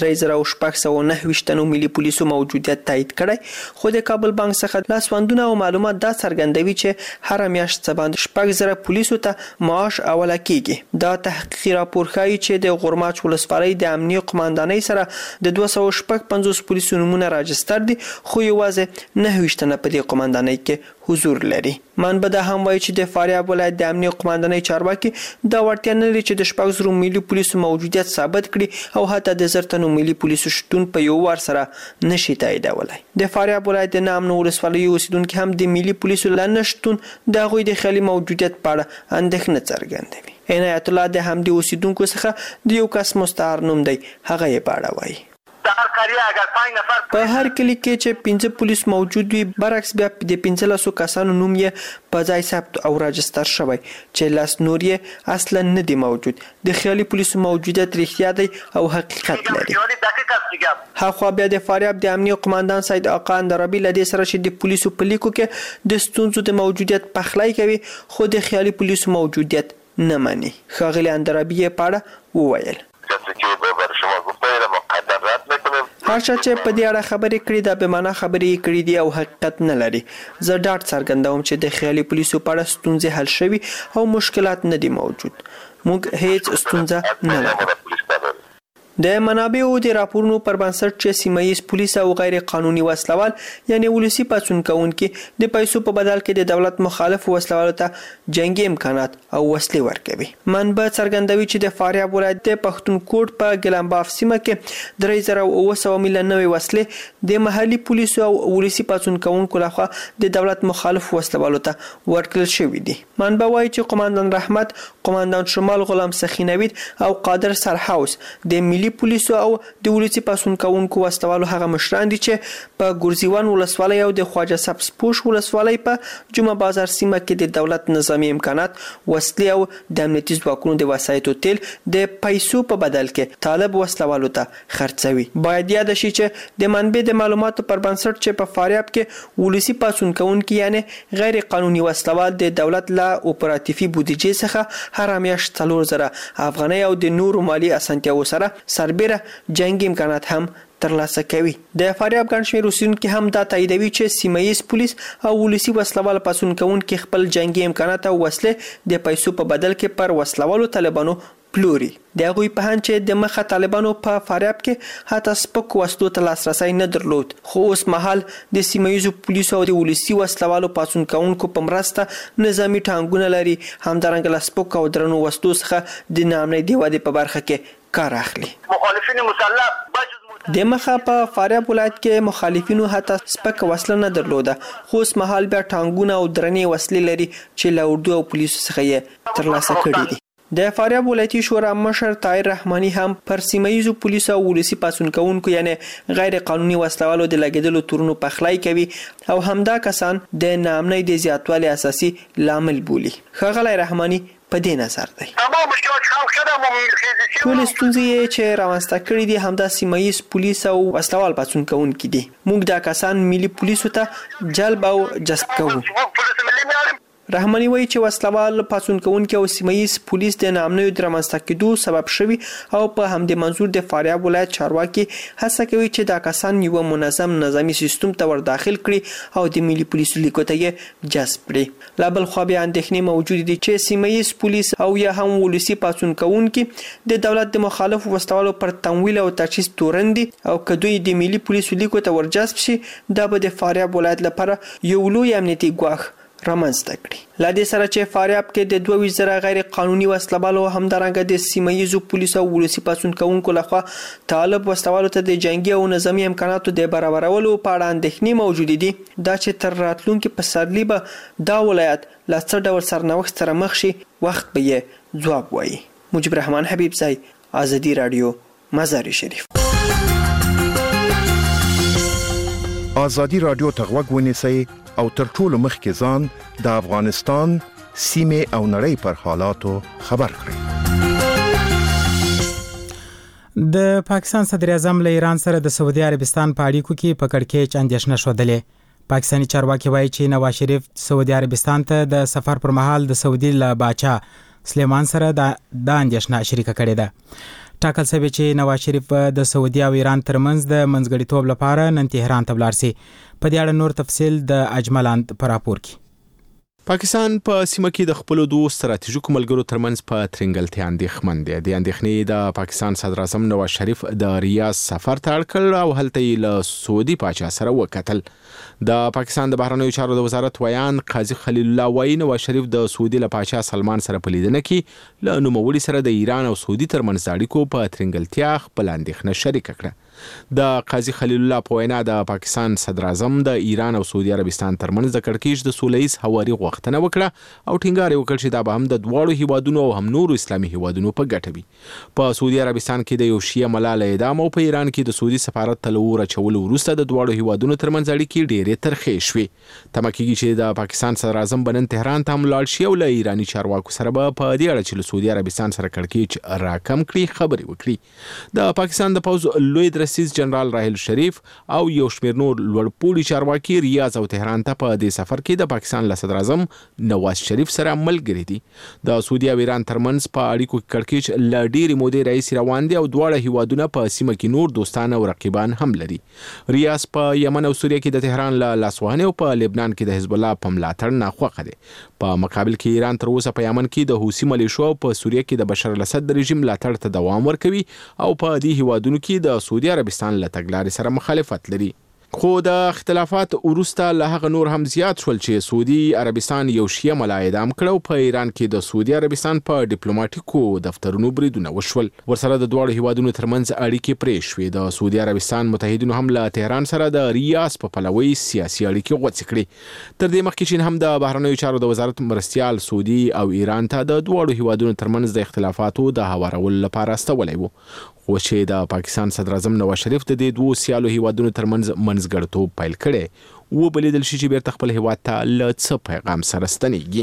3,609 ملي پولیسو موجودیت تایید کړی، خو د کابل بانک څخه لاسوندونه او معلومات دا څرګندوي چې هر میاشت څه باندې 4,000 پولیسو ته معاش اوله کیږي. دا تحقیقي راپور ښیي چې د غورماچ ولسوالۍ د امنیه قوماندانۍ سره د 250 پولیسو نومونه راجستر دي، خو یوازې 9 په دې قوماندانۍ کې حضور لري. منبع دا هم وایي چې د فاریاب ولایت د امنیه قوماندانۍ چارواکي دا وړتیا نه لري چې د 4,000 ملي پولیسو موجودیت ثابت کړي او حتی د 1,000 ملي پولیسو شتون په یو وار سره نشي تاییدولای. د فاریاب ولایت د نامنو ولسوالۍ اوسیدونکو هم د ملي پولیسو لنشتون د هغوی د خیالي موجودیت په اړه اندېښنه څرګندوي. عنایت الله د همدې اوسیدونکو څخه د یو کس مستعار نوم دی، هغه یې په اړه وایي. په هر کلی کې چې 15 پولیس موجود وي، برعکس بیا د 15 کسانو نوم یې په ځای ثبت او راجستر شوی چې لاس نور یې اصلا نه دی موجود. د خیالي پولیسو موجودیت رښتیا دی او حقیقت لري. هاخوا بیا د فاریاب د امنیه قوماندان سید آقا اندرابي له دې سره چې د پولیسو په لیکو کې د ستونزو د موجودیت پخلی کوي، خو د خیالي پولیسو موجودیت نه مني. ښاغلي اندرابي یې په اړه وویل. هر چا چې په دې اړه خبرې کړې دا به معنا خبرې کړې دي او حقیقت نه لري. زه ډاډ څرګندوم چې د خیالي پولیسو په اړه ستونزې حل شوي او مشکلات نه دي موجود. موږ هیڅ ستونزه نه لرو. د منابعو د راپورونو پر بنسټ چې سیمه‌ییز پولیس او غیر قانوني وسلوال یعنی ولسی پاڅون کوونکي د پیسو په بدل کې د دولت مخالف وسلوالو ته جنگي امکانات او وسلې ورکوي. منبع څرګندوي چې د فاریاب ولایت د پښتونکوټ په ګلمباف سیمه کې 3,900 نوې وسلې د محلي پولیسو او ولسی پاڅون کوونکو لخوا د دولت مخالف وسلوالو ته ورکړل شوې دي. منبع وايي چې قوماندان رحمت، قوماندان شمال غلام سخینوید او قادر سرحوس د ملي پولیسو او د ولسی پاڅون کوونکو وسلوالو هغه مشران دي چې په ګورزیوان ولسوالۍ او د خواجه سبز پوش ولسوالۍ په جمعه بازار سیمه کې د دولت نظامی امکانات، وسلې او د امنیتي ځواکونو د وسایطو تیل د پیسو په بدل کې طالب وسلوالو ته خرڅوي. باید یاد شي چې د منبع د معلوماتو پر بنسټ چې په فاریاب کې ولسی پاڅون کوونکي یعنی غیر قانوني وسلوال د دولت له اپراتیفي بودیجې څخه هر میاشت 4,000 افغانۍ او د نورو مالی اسانتیاو سره سربېره جنگي امکانات هم ترلاسه کوي. د فاریاب ګڼ شمېر اوسیدونکي هم دا تاییدوي چې سیمه‌ییز پولیس او ولسی وسلوال پاڅون کوونکي خپل جنگي امکانات او وسلې د پیسو په بدل کې پر وسلوالو طالبانو پلوري. د هغوی په هان چې د مخه طالبانو په فاریاب کې حتی سپک وسلو ته لاسرسی نه درلود، خو اوس مهال د سیمه‌ییزو پولیسو او د ولسي وسلوالو پاڅون کوونکو په مرسته نظامي ټانګونه لري، همدارنګه له سپکو او درنو وسلو څخه د ناامنۍ د ودې په برخه کې کار اخلي. مخالفین مسلح د مخه په فاریاب ولایت کې مخالفینو حتی سپک وسله نه درلوده، خو اوس مهال بیا ټانګونه او درنې وسلې لري چې له اردو او پولیسو څخه یې ترلاسه کړي دي. د فاریاب ولایتي شورا مشر طاهر رحماني هم پر سیمه‌ییزو پولیسو او ولسي پاڅون کوونکو یعنی غیر قانوني وسلوالو د لګیدلو تورونو پخلای کوي او همدا کسان د ناامنۍ د زیاتوالي اساسي لامل بولي. ښاغلی رحماني په دې نظر دی ټول ستونزې چې رامنځته کړي دي همدا سیمه‌ییز پولیس او وسلوال پاڅون کوونکي دي. موږ دا کسان ملي پولیسو ته جلب او جذب کوو. رحماني وایي چې وسلوال پاڅون کوونکي او سیمه‌ییز پولیس د ناامنیو د رامنځته کېدو سبب شوي او په همدې منظور د فاریاب ولایت چارواکي هڅه کوي چې دا کسان یو منظم نظامي سیستم ته ور داخل کړي او د ملي پولیسو لیکو ته یې جذب کړي. لا بل خوا بیا اندېښنې موجود دي چې سیمه‌ییز پولیس او یا هم ولسي پاڅون کوونکي د دولت د مخالفو وسلوالو پر تمویل او تجهیز تورن دي او که دوی د ملي پولیسو لیکو ته ور جذب شي دا به د فاریاب ولایت لپاره یو لوی امنیتي ګواښ رامنځته کړي. لا دې سره چې فاریاب کې د 22,000 غیر قانوني وسلوالو همدارنګه د سیمه‌ییزو پولیسو او ولسي پاڅون کوونکو لخوا طالب وسلوالو ته د جنگي او نظامي امکاناتو د برابرولو په اړه اندېښنې موجودې دي، دا چې تر راتلونکي پسرلي به دا ولایت له څه ډول سرنوشت سره مخ شي وخت به یې ځواب وایي. مجيب الرحمن حبیبزی، آزادي رادیو، مزار شریف. آزادي رادیو ته غوږ ونیسئ او تر ټولو مخکې ځان د افغانستان سیمې او نړۍ پر حالاتو خبر کړئ. د پاکستان صدر اعظم له ایران سره د سعودي عربستان په اړیکو کې په کړکېچ اندېښنه شودلې. پاکستاني چارواکي وایي چې نواز شریف سعودي عربستان ته د سفر پر مهال د سعودي له باچا سلیمان سره د اندېښنه شریکه کړې ده. ټاکل شوی چې نواز شریف د سعودي او ایران ترمنځ د منځګړیتوب لپاره نن تهران ته ولاړ شي. په دې اړه نور تفصیل د اجملاند پر راپور کې. پاکستان په سیمه کې د خپل دوه ستراتیژیکو ملګرو ترمنځ په ترنګلتیا اندېښمن دی. د اندېښنې د پاکستان صدر اعظم نواز شریف د ریاض سفر ته اړ کړ او هلته یې له سعودي پاچا سره وکتل. د پاکستان د بهرنیو چارو د وزارت ویان قاضي خلیل الله وایي نواز شریف د سعودي له پاچا سلمان سره په لیدنه کې له نوموړي سره د ایران او سعودي ترمنځ د اړیکو په ترنګلتیا خپل اندېښنه شریکه کړه. د قاضي خلیل الله په وینا د پاکستان صدر اعظم د ایران او سعودي عربستان ترمنځ د کړکېچ د سولهییز هواري غوښتنه وکړه او ټینګار وکړ چې دا به هم د دواړو هیوادونو او هم نورو اسلامي هیوادونو په ګټه وي. په سعودي عربستان کې د یو شیعه ملاله اعدام او په ایران کې د سعودي سفارت ته له اور اچولو وروسته د دواړو هیوادونو ترمنځ اړیکې ډېرې ترخې شوې. تمه کېږي چې د پاکستان صدر اعظم به نن تهران ته هم لاړ شي او له ایراني چارواکو سره به په دې اړه چې له سعودي عربستان سره کړکېچ راکم کړي خبرې وکړي. د پاکستان د پوځ لوی درسیز جنرال راهیل شریف او یو شمېر نور لوړپوړي چارواکي ریاض او تهران ته په دې سفر کې د پاکستان له صدر اعظم نواز شریف سره ملګري دي. د سعودي او ایران ترمنځ په اړیکو کې کړکېچ له ډېرې مودې راهیسې روان دي او دواړه هیوادونه په سیمه کې نور دوستان او رقیبان هم لري. ریاض په یمن او سوریه کې د تهران له لاسوهنې او په لبنان کې د حزب الله په ملاتړ ناخوښه دي. په مقابل کې ایران تر اوسه په یمن کې د حوثي ملیشو او په سوریه کې د بشار الاسد د رژیم ملاتړ ته دوام ورکوي او په دې هیوادونو کې د سعودي عربستان له تګلارې سره مخالفت لري. خو د اختلافات وروسته له هغه نور هم زیات شول چې سعودي عربستان یو شیعه ملا اعدام کړ او په ایران کې د سعودي عربستان په ډیپلوماټیکو دفترونو بریدونه وشول. ورسره د دواړو هیوادونو ترمنځ اړیکې پرې شوې. د سعودي عربستان متحدینو هم له تهران سره د ریاض په پلوي سیاسي اړیکې غوڅې کړې. تر دې مخکې چین هم د بهرنیو چارو د وزارت مرستیال سعودي او ایران ته د دواړو هیوادونو ترمنځ د اختلافاتو د هوارولو لپاره استولی وو. خو چې د پاکستان صدر اعظم نواز شریف د دې دوه سیالو هیوادونو ترمنځ منځګړیتوب پیل کړي و بلیدل شي چې بیرته خپل هیواد ته له څه پیغام سره ستنېږي.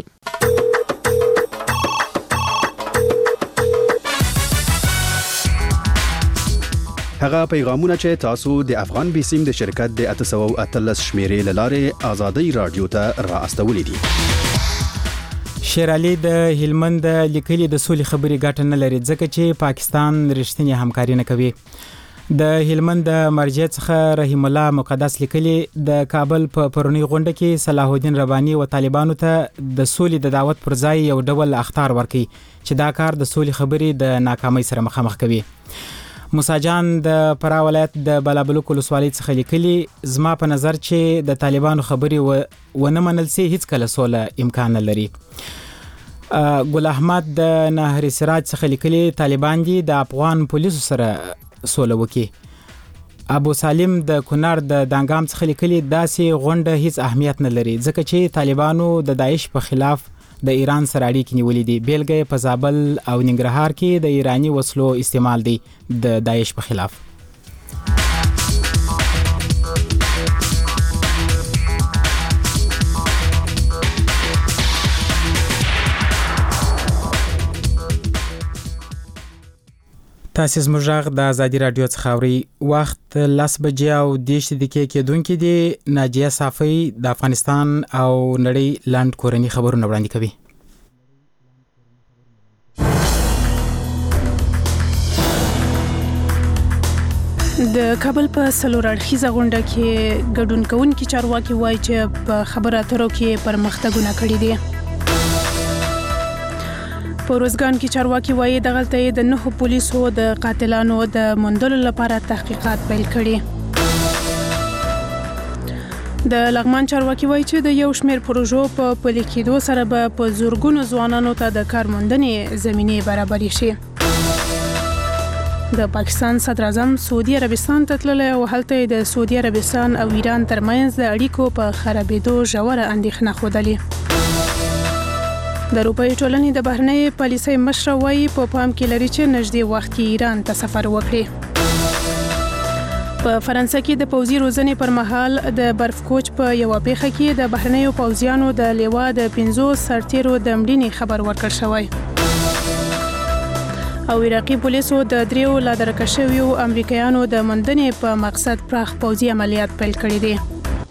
هغه پیغامونه چې تاسو د افغان بیسیم د شرکت د 813 شمیرې لاره آزادي رادیو ته را استولې دي. شیر علي د هلمند لیکلي د سولې خبري ګټه نه لري ځکه چې پاکستان رښتینی همکاري نه کوي. د هلمند د مرجع څخه رحیم الله مقدس لیکلي د کابل په پرونی غونډه کې صلاح الدین رباني او طالبانو ته د سولې د دعوت پر ځای یو ډول اخطار ورکړي چې دا کار د سولې خبرې د ناکامۍ سره مخامخ کوي. موسی جان د فراه ولایت د بلابلوک ولسوالۍ څخه لیکلي زما په نظر چې د طالبانو خبرې ونه منل سي هیڅ کله سوله امکان نه لري. ګل احمد د نهر سراج څخه لیکلي طالبان دي د افغان پولیسو سره سوله وکي. ابو سالم د کونړ د دانګام څخه لیکلي داسې غونډه هیڅ اهمیت نه لري ځکه چې طالبانو د داعش په خلاف د ایران سره اړیکې نیولې دي. بیلګه په زابل او ننګرهار کې د ایرانی وسلو استعمال دی د داعش په خلاف. تاسو زموږ غږ د ازادي رادیو څخه اورئ. وخت 10 بجې او 10 دقیقې کېدونکې دي. ناجیه صافی د افغانستان او نړۍ لاند کورنی خبرونه وړاندې کوي. د کابل په څلور اړخیزه غونډه کې ګډون کوونکي چارواکي وایي چې په خبرو اترو کې پرمختګونه کړي دي. په روزګان کې چارواکي وایي د غلطۍ د 9 پولیسو د قاتلانو د موندلو لپاره تحقیقات پیل کړي. د لغمان چارواکي وایي چې د یو شمېر پروژو په پلي کېدو سره به په زورګونو ځوانانو ته د کار موندنې زمینې برابرې شي. د پاکستان صدر اعظم سعودي عربستان ته تللی او هلته د سعودي عربستان او ایران ترمنځ د اړیکو په خرابېدو ژوره اندېښنه ښودلې. د اروپایي ټولنې د بهرنۍ پالیسۍ مشر وایي په پام کې لري چې نږدې وخت کې ایران ته سفر وکړي. په فرانسه کې د پوځي روزنې پر مهال د برف کوچ په یوه پیښه کې د بهرنیو پوځیانو د لیوا د 5 سرتیرو د مړینې خبر ورکړ شوی. او عراقي پولیسو د 3 لا درکه شویو امریکایانو د موندنې په مقصد پراخ پوځي عملیات پیل کړي دي.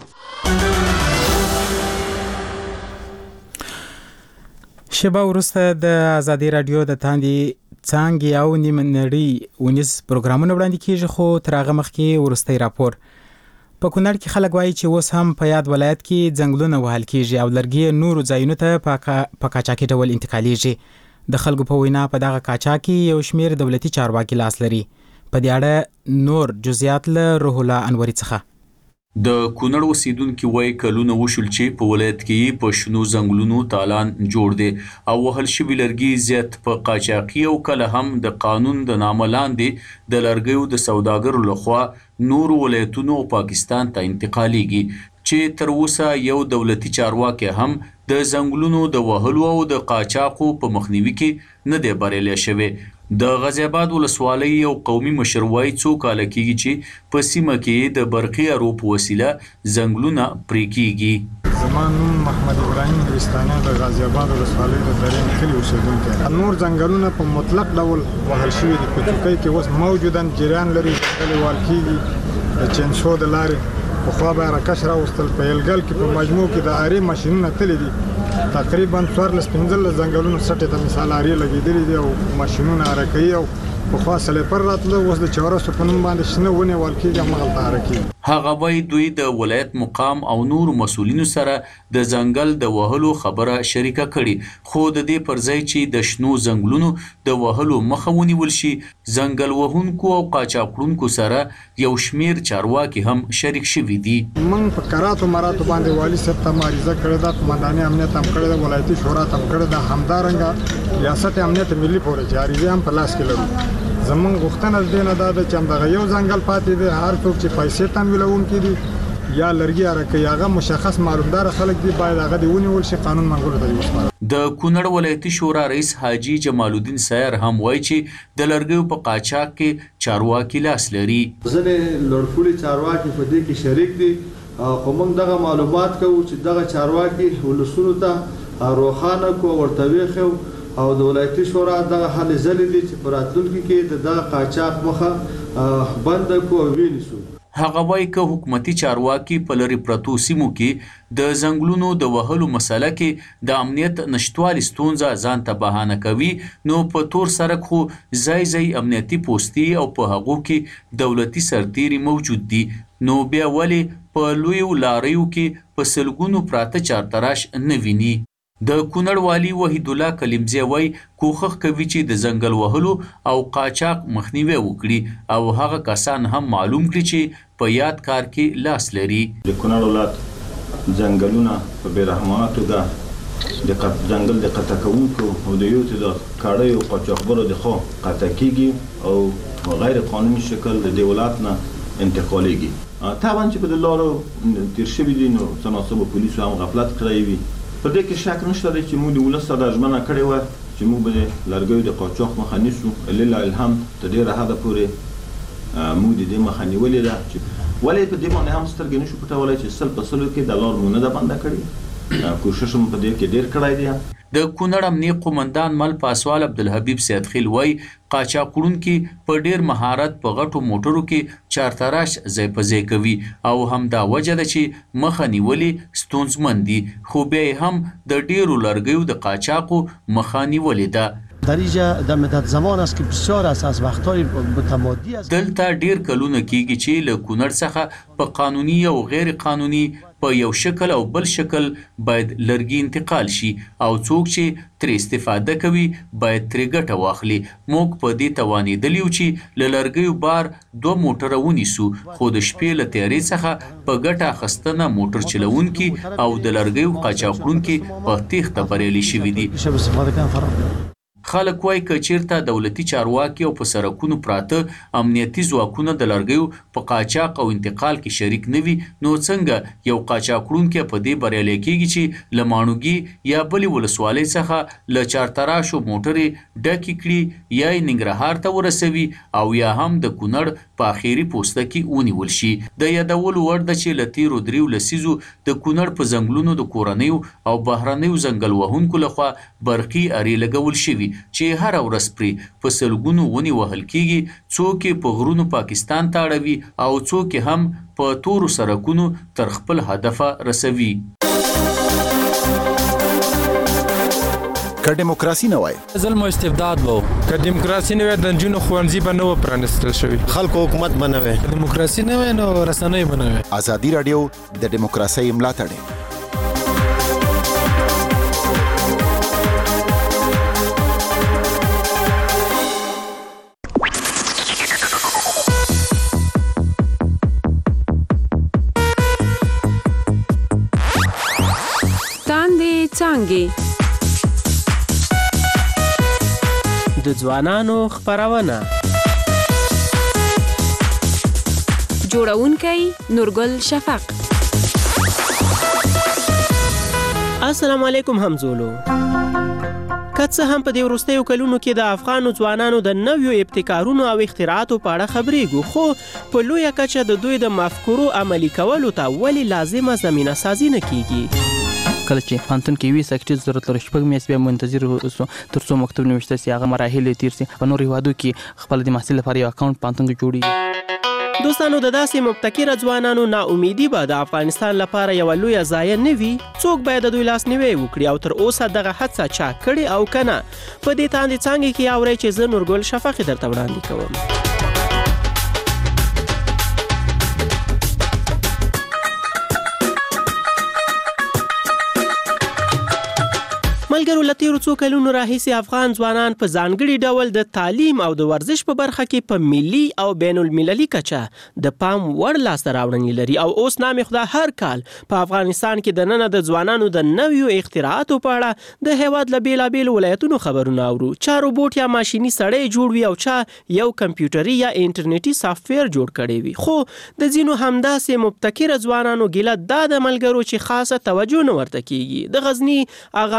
شبا وروسته د ازادي رادیو د تاندې څانګې او نیمه نړۍ ونیز پروګرامونه وړاندې کیږي خو تر هغه مخکې ورستی راپور. په کونړ کې خلک وایي چې اوس هم په یاد ولایت کې ځنګلونه وهل کیږي او لرګي نورو ځایونو ته په قاچاقي ډول انتقالیږي. د خلکو په وینا په دغه قاچاق کې یو شمېر دولتي چارواکي لاس لري. په دې اړه نور جزئیات له روح الله انوري څخه. د کونړ اوسیدونکو وایي کلونه وشول چې په ولایت کې په شنو ځنګلونو تالان جوړ دي او وهل شوي لرګي زیات په قاچاقي او کله هم د قانون د نامه لاندې د لرګیو د سوداګرو لخوا نور ولایتونو او پاکستان ته انتقالیږي چې تر اوسه یو دولتي چارواکي هم د ځنګلونو د وهلو او د قاچاقو په مخنیوي کې نه دی بریالی شوی. د غازی آباد ولسوالۍ یو قومي مشر وایي څو کاله کېږي چې په سیمه کې د برقي ارو په وسیله ځنګلونه پرې کېږي. زما نوم محمد ابراهیم نورستاني د غازی آباد ولسوالۍ د دریم کلي اوسېدونکی یم. نور ځنګلونه په مطلق ډول وهل شوي دي. په چوکۍ کې اوس موجودا جریان لري ځنګل وهل کېږي د چینسو د لارې. پخوا به راکش راوستل په یلګل کې په مجموع کې د ارې ماشینونه تللي دي. تقریبا 14-15 ځنګلونو سټې ته مثال ارې لګېدلي دي او ماشینونه اره کوي او پخوا سلیپر راتله اوس د چورسو په نوم باندې شنه ونې وهل کېږي همغلته اره کېږي. هغه وایي دوی د ولایت مقام او نورو مسؤلینو سره د ځنګل د وهلو خبره شریکه کړي خو د دې پر ځای چې د شنو ځنګلونو د وهلو مخه ونیول شي ځنګل وهونکو او قاچاقړونکو سره یو شمیر چارواکي هم شریک شوي دي. موږ په کراتو مراتو باندې والي صاحب ته معرضه کړې ده، قمنداني امنیت هم کړې ده، ولایتي شورا ته هم کړې ده، همدارنګه ریاست امنیت ملي پورې چې عریضې هم په لاس کې لرو. زمونږ غوښتنه دې نه ده چې همدغه یو ځنګل پاتې دی، هر څوک چې پیسې تمویلونکي دي یا لرګي اره کوي هغه مشخص معلومدار خلک دي باید هغه دې ونیول شي، قانون منګولو ته وسپارل. د کونړ ولایتي شورا رئیس حاجی جمال الدین سایر هم وایي چې د لرګیو په قاچاق کې چارواکي لاس لري. ځینې لوړپوړي چارواکي په دې کې شریک دي خو موږ دغه معلومات کوو چې دغه چارواکي ولسونو ته روښانه کو ورته ویښو او د ولایتي شورا دغه هلې ځلې دي چې په راتلونکي کې د دغه قاچاق مخه بنده کو او وینیسو. هغه وایي که حکومتي چارواکي په لرې پرتو سیمو کې د ځنګلونو د وهلو مسله کې د امنیت نشتوالي ستونزه ځان ته بهانه کوي نو په تور سرک خو ځای امنیتي پوستي او په هغو کې دولتي سرتیري موجود دي نو بیا ولې په لویو لاریو کې په سلګونو پراته چارتراش نه ویني. د کونړ والي وحید الله کلیمزی وایي کوښښ کوي چې د ځنګل وهلو او قاچاق مخنیوی وکړي او هغه کسان هم معلوم کړي چې په یاد کار کې لاس لري. د کونړ ولایت ځنګلونه په بېرحمانه توګه د ځنګل د قطع کوونکو او د یو تعداد کاړیو او قاچاقبرو د خوا قطع کیږي او غیر قانوني شکل د دې ولایت نه انتقالیږي. طبعا چې په د لارو تیر شوي دي نو تناسب پولیسو هم غفلت کړی وي. په دې کې شک نشته دی چې موږ د ولس سره ژمنه کړې وه چې موږ به د لرګیو د قاچاق مخه نیسو. لله الحمد تر ډېره حده پورې موږ د دې مخه نیولې ده چې ولې په دې باندې هم سترګې نشو پټولی چې سل په سلو کې د لار مو نه ده بنده کړې. کوشش هم په دې کې ډېر کړی دی. د کونړ امنیه قومندان مل پاسوال عبدالحبیب سیدخیل وایي قاچاقوړونکي په ډیر مهارت په غټو موټرو کې چارتراش ځای په ځای کوي او همدا وجه ده چې مخه نیولې ستونزمن دي خو بیا هم د ډیرو لرګیو د قاچاقو مخه نیولې ده. در اینجا در مدت زمان است که بسیار است از وقتهای متمادی است. دلته ډیر کلونه کیږي چې له کونړ څخه په قانوني او غیر قانوني په یو شکل او بل شکل باید لرګي انتقال شي او څوک چې ترې استفاده کوي باید ترې ګټه واخلي. موږ په دې توانېدلي یو چې له لرګیو بار 2 موټره ونیسو خو د شپې له تیارې څخه په ګټه اخیستنه موټر چلونکي او د لرګیو قاچاقوړونکي په تېښته بریالي شوي دي. خلک وایي که چیرته دولتي چارواکي او په سرکونو پراته امنیتي ځواکونه د لرګیو په قاچاق او انتقال کې شریک نه وي نو څنګه یو قاچاقوړونکی په دې بریالی کیږي چې له ماڼوګي یا بلې ولسوالۍ څخه له چارتراشو موټرې ډکې کړي یا یې ننګرهار ته ورسوي او یا هم د کونړ په اخري پوسته کې ونیول شي. د یادولو وړ ده چې له تیرو 3 لسیزو د کونړ په ځنګلونو د کورنیو او بهرنیو ځنګل وهونکو لخوا برقي ارې لګول شوي چې هر ورځ پرې په سلګونو ونې وهل کیږي. څوک یې په غرونو پاکستان ته اړوي او څوک هم په تورو سرکونو تر خپل هدفه رسوي. که دیموکراسي نه وای ظلم او استبداد وو. که دیموکراسي نه وای د نجونو ښوونځي به نه و پرانیستل شوي. خلکو حکومت به نه وای. دیموکراسي نه وای نو رسنۍ به نه وای. ازادي راډیو د دیموکراسۍ ملاتړ. څانګې د ځوانانو خبرونه جوړونکی نورګل شفق. السلام علیکم همزولو. که څه هم په دې وروستیو کلونو کې د افغانو ځوانانو د نویو ابتکارونو او اختراعاتو په اړه خبرېږو خو په لویه کچه د دوی د مفکورو عملي کولو ته ولې لازمه زمینه سازي نه کیږي. کله چې پانتون کې وي سکټي ضرورت لري شپږ میاشتې بیا منتظر اوسو تر څو مکتب نوښته سي هغه مراحل تیر سي په نور هیوادو کې خپل د محصل لپاره یو اکاونټ پانتون کې جوړي. دوستانو د داسې مبتکر ځوانانو ناامیدي به د افغانستان لپاره یو لوی ضایع نه وي. څوک باید د دوی لاس نیوی وکړي او تر اوسه دغه هڅه چا کړې او کنه په دې تاندې څانګې کې اورئ چې زه نورګل شفق درته وړاندې کوم. ملګرو له تیرو څو کلونو راهیسې افغان ځوانان په ځانګړي ډول د تعلیم او د ورزش په برخه کې په ملي او بین المللي کچه د پام وړ لاسته راوړنې لري او اوس نامې خدا هر کال په افغانستان کې د ننه د ځوانانو د نویو اختراعاتو په اړه د هیواد له بیلابیلو ولایتونو خبرونه اورو. چا روبوټ یا ماشیني سړی جوړ وي او چا یو کمپیوټري یا انټرنیټي سافټویر جوړ کړی وي. خو د ځینو همداسې مبتکر ځوانانو ګیله دا د ملګرو چې خاصه توجه نه ورته کیږي. د غزني آغا ملک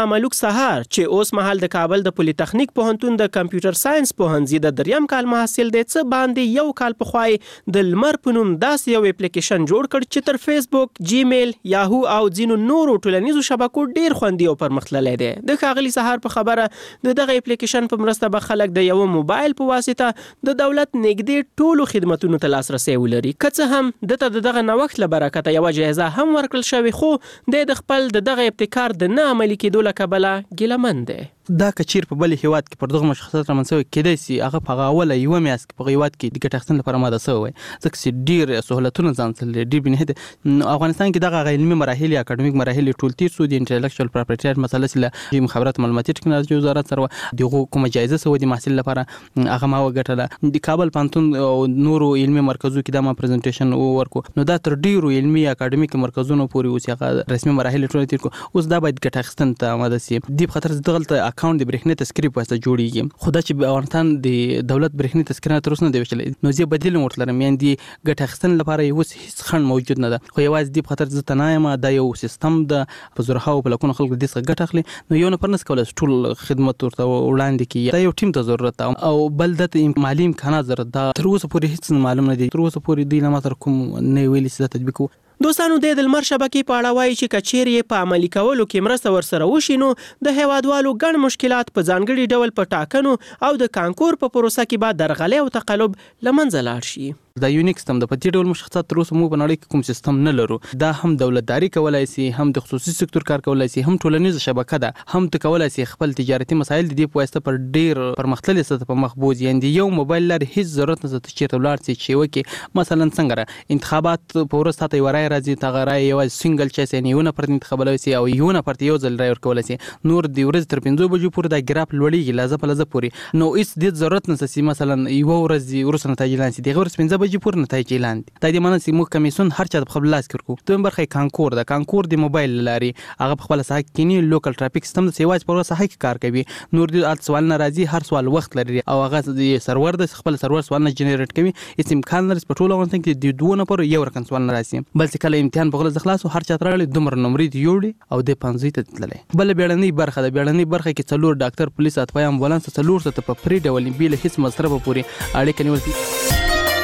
سهار چې اوس مهال د کابل د پولی تخنیک پوهنتون د کمپیوټر ساينس پوهنځي د دریم کال محصل دی څه باندې یو کال پخوای د لمر په نوم داسې یو اپلیکیشن جوړ کړ چې تر فیسبوک، جیمیل، یاهو او ځینو نورو ټولنیزو شبکو ډیر خوندي او پرمختللی دی. د ښاغلي سهار په خبره د دغه اپلیکیشن په مرسته به خلک د یو موبایل په واسطه د دولت نږدې ټولو خدماتونو ته لاسرسی ولري. که څه هم دته دغه نوښت له برکته یوه جایزه هم ورکړل شوې، خو د خپل دغه ابتکار د نه عملي کېدو له کبله ګیلهمن دی. دا کچیر په بل هیواد کې پر دغه مشخصات رامنځته کېدای شي هغه په اوله یو میاس کې په هیواد کې د ګټه اخیستنې لپاره ماده شوی ځکه چې ډیر سہولتونه ځان سره ډیر بنهته افغانستان کې دغه علمي مراحل اکاډمیک مراحل ټول تیر سو د انټلیکچوال پراپرټی رایټ مسله چې مخابرات معلوماتي ټکنالوژي وزارت سره دغه کومه جایزه سو د محصل لپاره هغه ما وګټله. د کابل پانتون او نورو علمي مرکزو کې د ما پریزنټیشن ورکو نو دا تر ډیرو علمي اکاډمیک مرکزونو پورې اوس هغه رسمي مراحل ټول تیر کو اوس دا باید ګټه اخیستنه ته ماده سي د خطر دغه اکاونټ د برېښنا تذکرې په واسطه جوړیږي. خو دا چې افغانستان د دولت برېښنا تذکره تر اوسه نه دی وشلې نو زه بدیل ورتلم یعنی د ګټه اخیستنې لپاره یو هیڅ خنډ موجود نه ده. خو یوازې د خطر زه تنایم دا یو سیستم د په زورهاو په لکونو خلکو د څخه ګټه اخلي نو یو نه پرنس کولای ټول خدمت ورته وړاندې کی دا یو ټیم ته ضرورت او بل د مالی امکانات ضرورت ده. تر اوسه پورې هیڅ معلوم نه دي، تر اوسه پورې دوی نه ماتر کوم نه ویلي چې تطبیق وو. دوستانو د لمر شبکې په اړه وایي چې کچېرې په عملي کولو کې مرسته ورسره وشي نو د هیوادوالو ګڼ مشکلات په ځانګړي ډول په ټاکنو او د کانکور په پروسه کې به درغلۍ او تقلب له منځه لاړ شي. دا یونیک سیستم د پدې ډول مشخصات تر اوسه موږ په نړۍ کې کوم سیستم نه لرو. دا هم دولتداري کولای شي، هم د خصوصي سکتور کار کولای شي، هم ټولنیزه شبکه ده، هم ته کولای شي خپل تجارتي مسایل د دې په واسطه پر ډیر پرمختللي سطح په مخبوز یعنی یو موبایل لري هیڅ ضرورت نه چې ته ولار چې وکي مثلا څنګه انتخابات په ورسته ته ورای راځي ته غرای یو سنگل چاس یعنی یو نه پر انتخابولای شي او یو نه پر یو ځل رای ورکولای شي نور د ورځ تر 5 بجو پورې د ګراف لوړیږي لازم په لازم پورې نو هیڅ د ضرورت نه سي مثلا یو ورځ ورسره نتایج لانسي د ورځ 5 بجو پورې نتایج لان دا د منځ مو کمیسون هر چا په خپل لاس کې ورکو. دویم برخه کانکور د کانکور د موبایل لاري هغه په خپل ساحه کې لوکل ټرافیک سیستم د سیواز پر ساحه کې کار کوي. نور د سوال ناراضي هر سوال وخت لري او هغه د سرور د خپل سرور سوال نه جنریټ کوي. هیڅ امکان لري په ټول افغانستان کې د دوه نه پر یو رقم سوال ناراضي بل څه کله امتحان په غلط خلاص او هر چا ترالي دومره نمرې دی یوړي او د 15 ته تللې. بل بیړنۍ برخه د بیړنۍ برخه کې څلور ډاکټر پولیس اطفای امبولانس څلور ته په فری ډول بیل هیڅ مصرف پوري اړیکه نیول.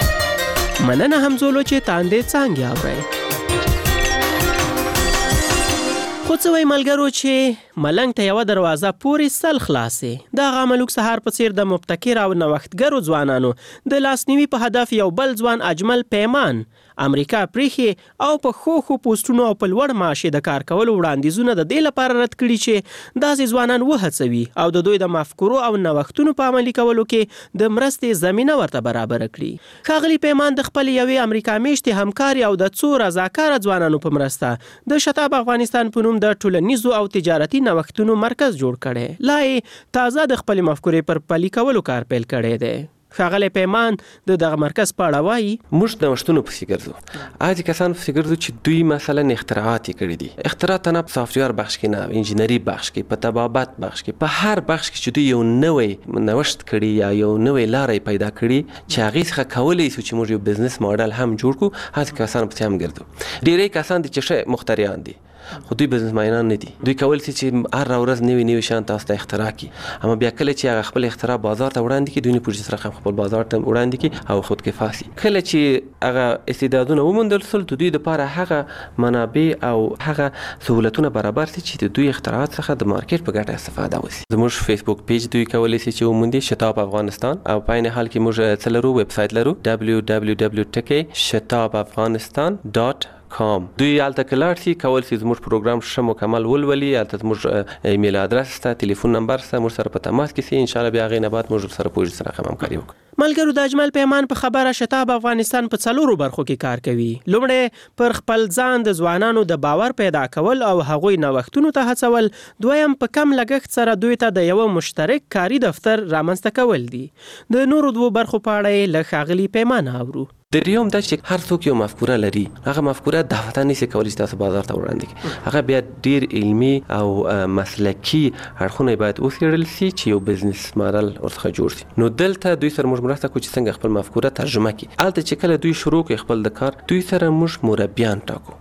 مننه همزولو چې تاندې څنګه اورئ. خو څه وایي ملګرو چې ملنګ ته یوه دروازه پورې سل خلاصې. دغه ملوک سهار په څیر د مبتکر او نوښتګرو ځوانانو د لاسنیوي په هدف یو بل ځوان اجمل پیمان امریکا پریخي او په خو پوسټونو او په لوړ معاش د کار کولو وړاندیزونه د دې لپاره رد کړي چې داسې ځوانان وهڅوي او د دوی د مفکورو او نوښتونو په عملي کولو کې د مرستې زمینه ورته برابر کړي. ښاغلي پیمان د خپل یوې امریکا میشتې همکاري او د څو رضاکاره ځوانانو په مرسته د شتاب افغانستان په نوم د ټولنیزو او تجارتي نوښتونو مرکز جوړ کړي. لا یې تازه د خپل مفکورې پر پلي کولو کار پیل کړی دی. ښاغلی پیمان د دغه مرکز په اړه وایي موږ د نوښتونو پسې ګرځو. هغه کسان پسې ګرځو چې دوی مثلا اختراعات یې کړي دي. اختراعات نه په سافټویر بخش کې نه، انجینري بخش کې، په طبابت بخش کې، په هر بخش کې چې دوی یو نوې نوښت کړي یا یو نوې لارې پیدا کړي چې هغې څخه کولی شو چې موږ یو بزنس ماډل هم جوړ کړو. هغه کسان پسې هم ګرځو. ډېری کسان دي چې ښه مخترعان دي خو دوی بزنس ماینان نه دي. دوی کولی شي چې هر ورځ نوي شیان تاسو ته اختراع کړي اما بیا کله چې هغه خپل اختراع بازار ته وړاندې کړي دوی نه پوهېږي سره خپل بازار ته وړاندې کړي او خودکفا شي. کله چې هغه استعدادونه وموندل شول د دوی دپاره هغه منابع او هغه سهولتونه برابر شي چې د دوی اختراعات څخه د مارکیټ په ګټه استفاده وشي. زموږ فیسبوک پیج دوی کولی شي چې وموندي شتاب افغانستان او په عین حال کې موږ څه لرو ویب سایټ لرو www.shatabafghanistan.com. دوی هلته که لاړ شي کولی شي زموږ پروګرام ښه مکمل ولولي. هلته زموږ ایمیل ادرس شته، تلیفون نمبر شته، موږ سره په تماس کې شي. انشاءالله بیا هغې نه بعد موږ سره پوهېږو سره هم همکاري وکړو. ملګرو د اجمل پیمان په خبره شتاب افغانستان په 4 برخو کې کار کوي. لومړی پر خپل ځان د ځوانانو د باور پیدا کول او هغوی نوښتونو ته هڅول. دویم په کم لګښت سره دوی ته د یو مشترک کاري دفتر رامنځته کول دي. د نورو 2 برخو په اړه له ښاغلي پیمان اورو. دریم دا چې هر څوک یو مفکوره لري، هغه مفکوره دعوتان نشي کولای چې تاسو بازار ته وړاندې کړئ. هغه بیا ډیر علمي او مسلکي اړخونه باید وڅېړل شي چې یو بزنس ماډل ورڅخه جوړ شي. نو دلته دوی سره موږ مرسته کوو چې څنګه خپل مفکوره ترجمه کړي. البته چې کله دوی شروع کوي خپل د کار، دوی سره موږ مربیان ټاکو.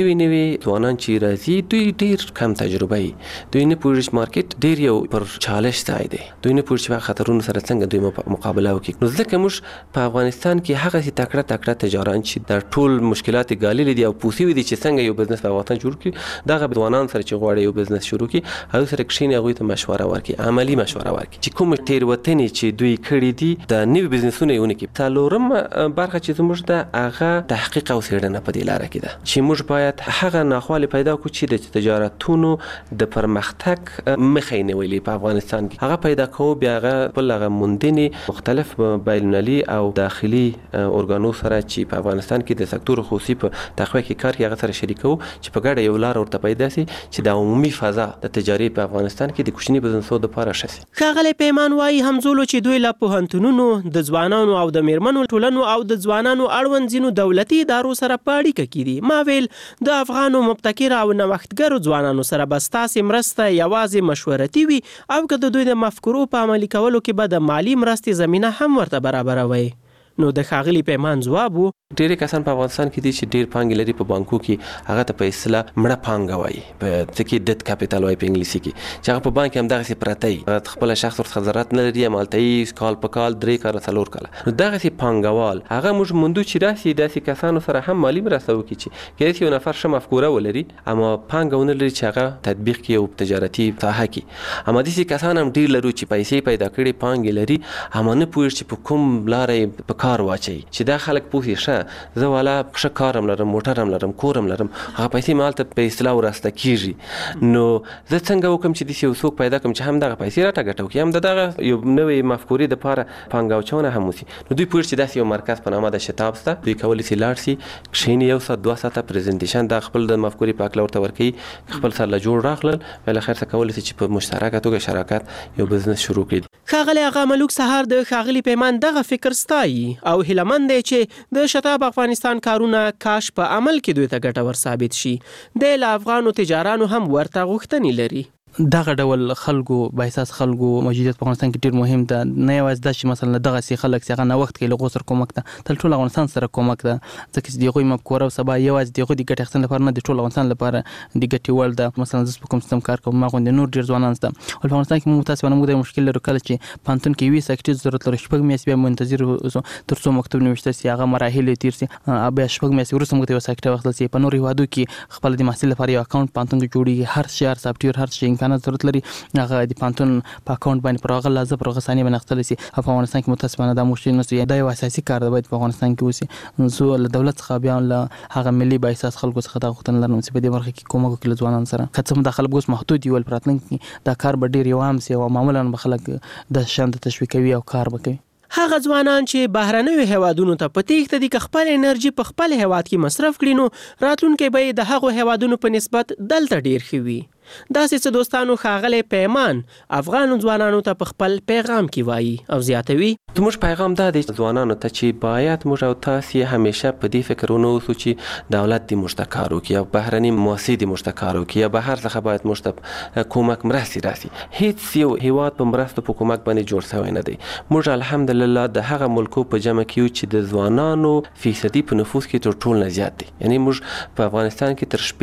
نوی ځوانان چې راځي دوی ډیر کم تجربه وي، دوی نه پوهیږي چې مارکیټ ډیر یو پر چالش ځای دی، دوی نه پوهیږي چې خطرونو سره څنګه دوی مقابله وکړي. نو ځکه موږ په افغانستان کې هغه تکړه تجاران چې د ټول مشکلات ګاللي دي او پوسي دي چې څنګه یو بزنس په افغانستان جوړ کړي، دغه ځوانان سره چې غواړي یو بزنس شروع کړي، هغه سره کښیني، هغوی ته مشوره ورکړي، عملی مشوره ورکړي چې کوم تېروتنې چې دوی کړي دي د نوي بزنسونه یې ونکړي. څلورم برخه چې زموږ د هغه تحقیق او څېړنه په دې لاره کې ده چې موږ باید هغه ناخوالې پیدا کړو چې د تجارتونو د پرمختګ مخه یې نیولې په افغانستان کې، هغه پیدا کوو. بیا هغه خپل هغه موندنې مختلف بینالمللي او داخلي ارګانو سره چې په افغانستان کې د سکتور خصوصي په تقویه کې کار کوي، هغه سره شریکو چې په ګډه یو لار ورته پیدا شي چې د عمومي فضا د تجارت په افغانستان کې د کوچني بزنسونو لپاره ښه شي. ښاغلی پیمان وایي همزولو چې دوی له پوهنتونونو د ځوانانو او د میرمنو ټولنو او د ځوانانو اړوند ځینو دولتي ادارو سره په اړیکه کې دي. ما ویل د افغانو مبتکر او نوښتګرو ځوانانو سره به ستاسې مرسته یوازې مشورتي وي او که د دوی د مفکورو په عملي کولو کې به د مالي مرستې زمینه هم ورته برابروي. نو د ښاغلي پیمان ځواب و ډېری کسان په افغانستان کې دي چې ډېر پانګې لري په بانکو کې، هغه ته په اصطلاح مړه پانګه وایي، په څه کې ډیت کاپیټال وایي په انګلیسي کې، چې هغه په بانک کې همدغسې پرته وي، هغه خپله شخص ورڅخه ضرورت نه لري، همالته یې کال په کال 3 کاله 4 کاله. نو دغسې پانګوال هغه موږ موندو چې داسې کسانو سره هم مالي مرسته وکړي چې کېدای یو نفر ښه مفکوره ولري اما پانګه ونه لري چې هغه تطبیق کړي او تجارتي ساحه کې. اما داسې کسان هم ډېر لرو چې پیسې پیدا کړي، پانګې لري، اما نه پوهېږي چې په کوم لاره یې په کار واچوي چې دا خلک پوه شي ښه زه والا ښه کار هم لرم، موټر هم لرم، کور هم لرم، هغه پیسې مې هلته په اصطلاح وراسته کېږي. نو زه څنګه وکړم چې داسې یو څوک پیدا کړم چې هم دغه پیسې راته ګټه وکړي، هم د دغه یو نوې مفکورې دپاره پانګه اچونه هم وشي. نو دوی پوهېږي چې داسې یو مرکز په نامه د شتاب شته، دوی کولی شي لاړ شي، کښېني 1 ساعت 2 ساعته پرزنټیشن د خپل د مفکورې په هکله ورته ورکوي، خپل سر له جوړ راغلل، بالاخره څه کولی شي چې په مشترکه توګه شراکت یو بزنس شروع کړي. ښاغلی اغا ملوک سهار د ښاغلي پیمان دغه فکر ستایي او هیلهمند دی چې د شتاب افغانستان کارونه کاش په عمل کې دوی ته ګټور ثابت شي. د له افغانو تجارانو هم ورته غوښتنې لري. دغه ډول خلکو با احساس خلکو موجودیت په افغانستان کې ډیر مهم ده، نه یوازې دا چې مثلا دغه سي خلک چې هغه نوښت کوي له غو سره کومک ده، تل ټول افغانستان سره کومک ده، ځکه چې دغه مفکوره او سبا یوازې دغه د ګټې اخیستنې لپاره نه د ټول افغانستان لپاره د ګټې وړ ده. مثلا زه په کوم سیستم کار کوم، ما غوندې نور ډیر ځوانان شته او په افغانستان کې موږ متاسفانه موږ د مشکل لرو کله چې پانتون کې وي سکټي ضرورت لري 6 میاشتې بیا منتظر اوسو تر څو مکتوب نوشته سي، هغه مراحل تیر سي، بیا 6 میاشتې وروسته موږ ته یو سکټي واخلل سي. په نور هیوادو کې خپل د محصول لپاره یو اکاونټ پانتون کې جوړي، هر شي هر سافټویر هر شي امکانات ضرورت لري، هغه د پانتون په اکاونټ باندې پر هغه لازم پر هغه ثانیه باندې اخیستل شي. په افغانستان کې متاسفانه دا مشکل نه، دا یو اساسي کار دی باید په افغانستان کې وشي. زه له دولت څخه بیا له هغه ملي با احساس خلکو څخه دا غوښتنه لرم چې په دې برخه کې کومک وکړي ځوانان سره، که څه هم دا خلک اوس محدود دي، ول پراتلونکي دا کار به ډېر یو عام سي او معمولا به خلک د شان د تشویقوي او کار وکړي. هغه ځوانان چې بهرنیو هیوادونو ته په تېښته دي که خپل انرژي په خپل هیواد کې مصرف کړي نو راتلونکی به د هغو هیوادونو په نسبت دلته ډیر ښه وي. داسې څه دوستانو ښاغلی پیمان افغانو ځوانانو ته په خپل پیغام کې وایي او زیاتوي. زموږ پیغام دا دی ځوانانو ته چې باید موږ او تاسې همیشه په دې فکر ونه اوسو چې دولت دې موږ ته کار وکړي او بهرني مؤسسې دې موږ ته کار وکړي یا بهر څخه باید موږ ته کومک مرستې راسي. هیڅ یو هیواد په مرستو په کومک باندې جوړ شوی نه دی. موږ الحمدلله د هغه ملکو په جمع کې یو چې د ځوانانو فیصدي په نفوس کې تر ټول نه زیات دی. یعنی موږ په افغانستان کې تر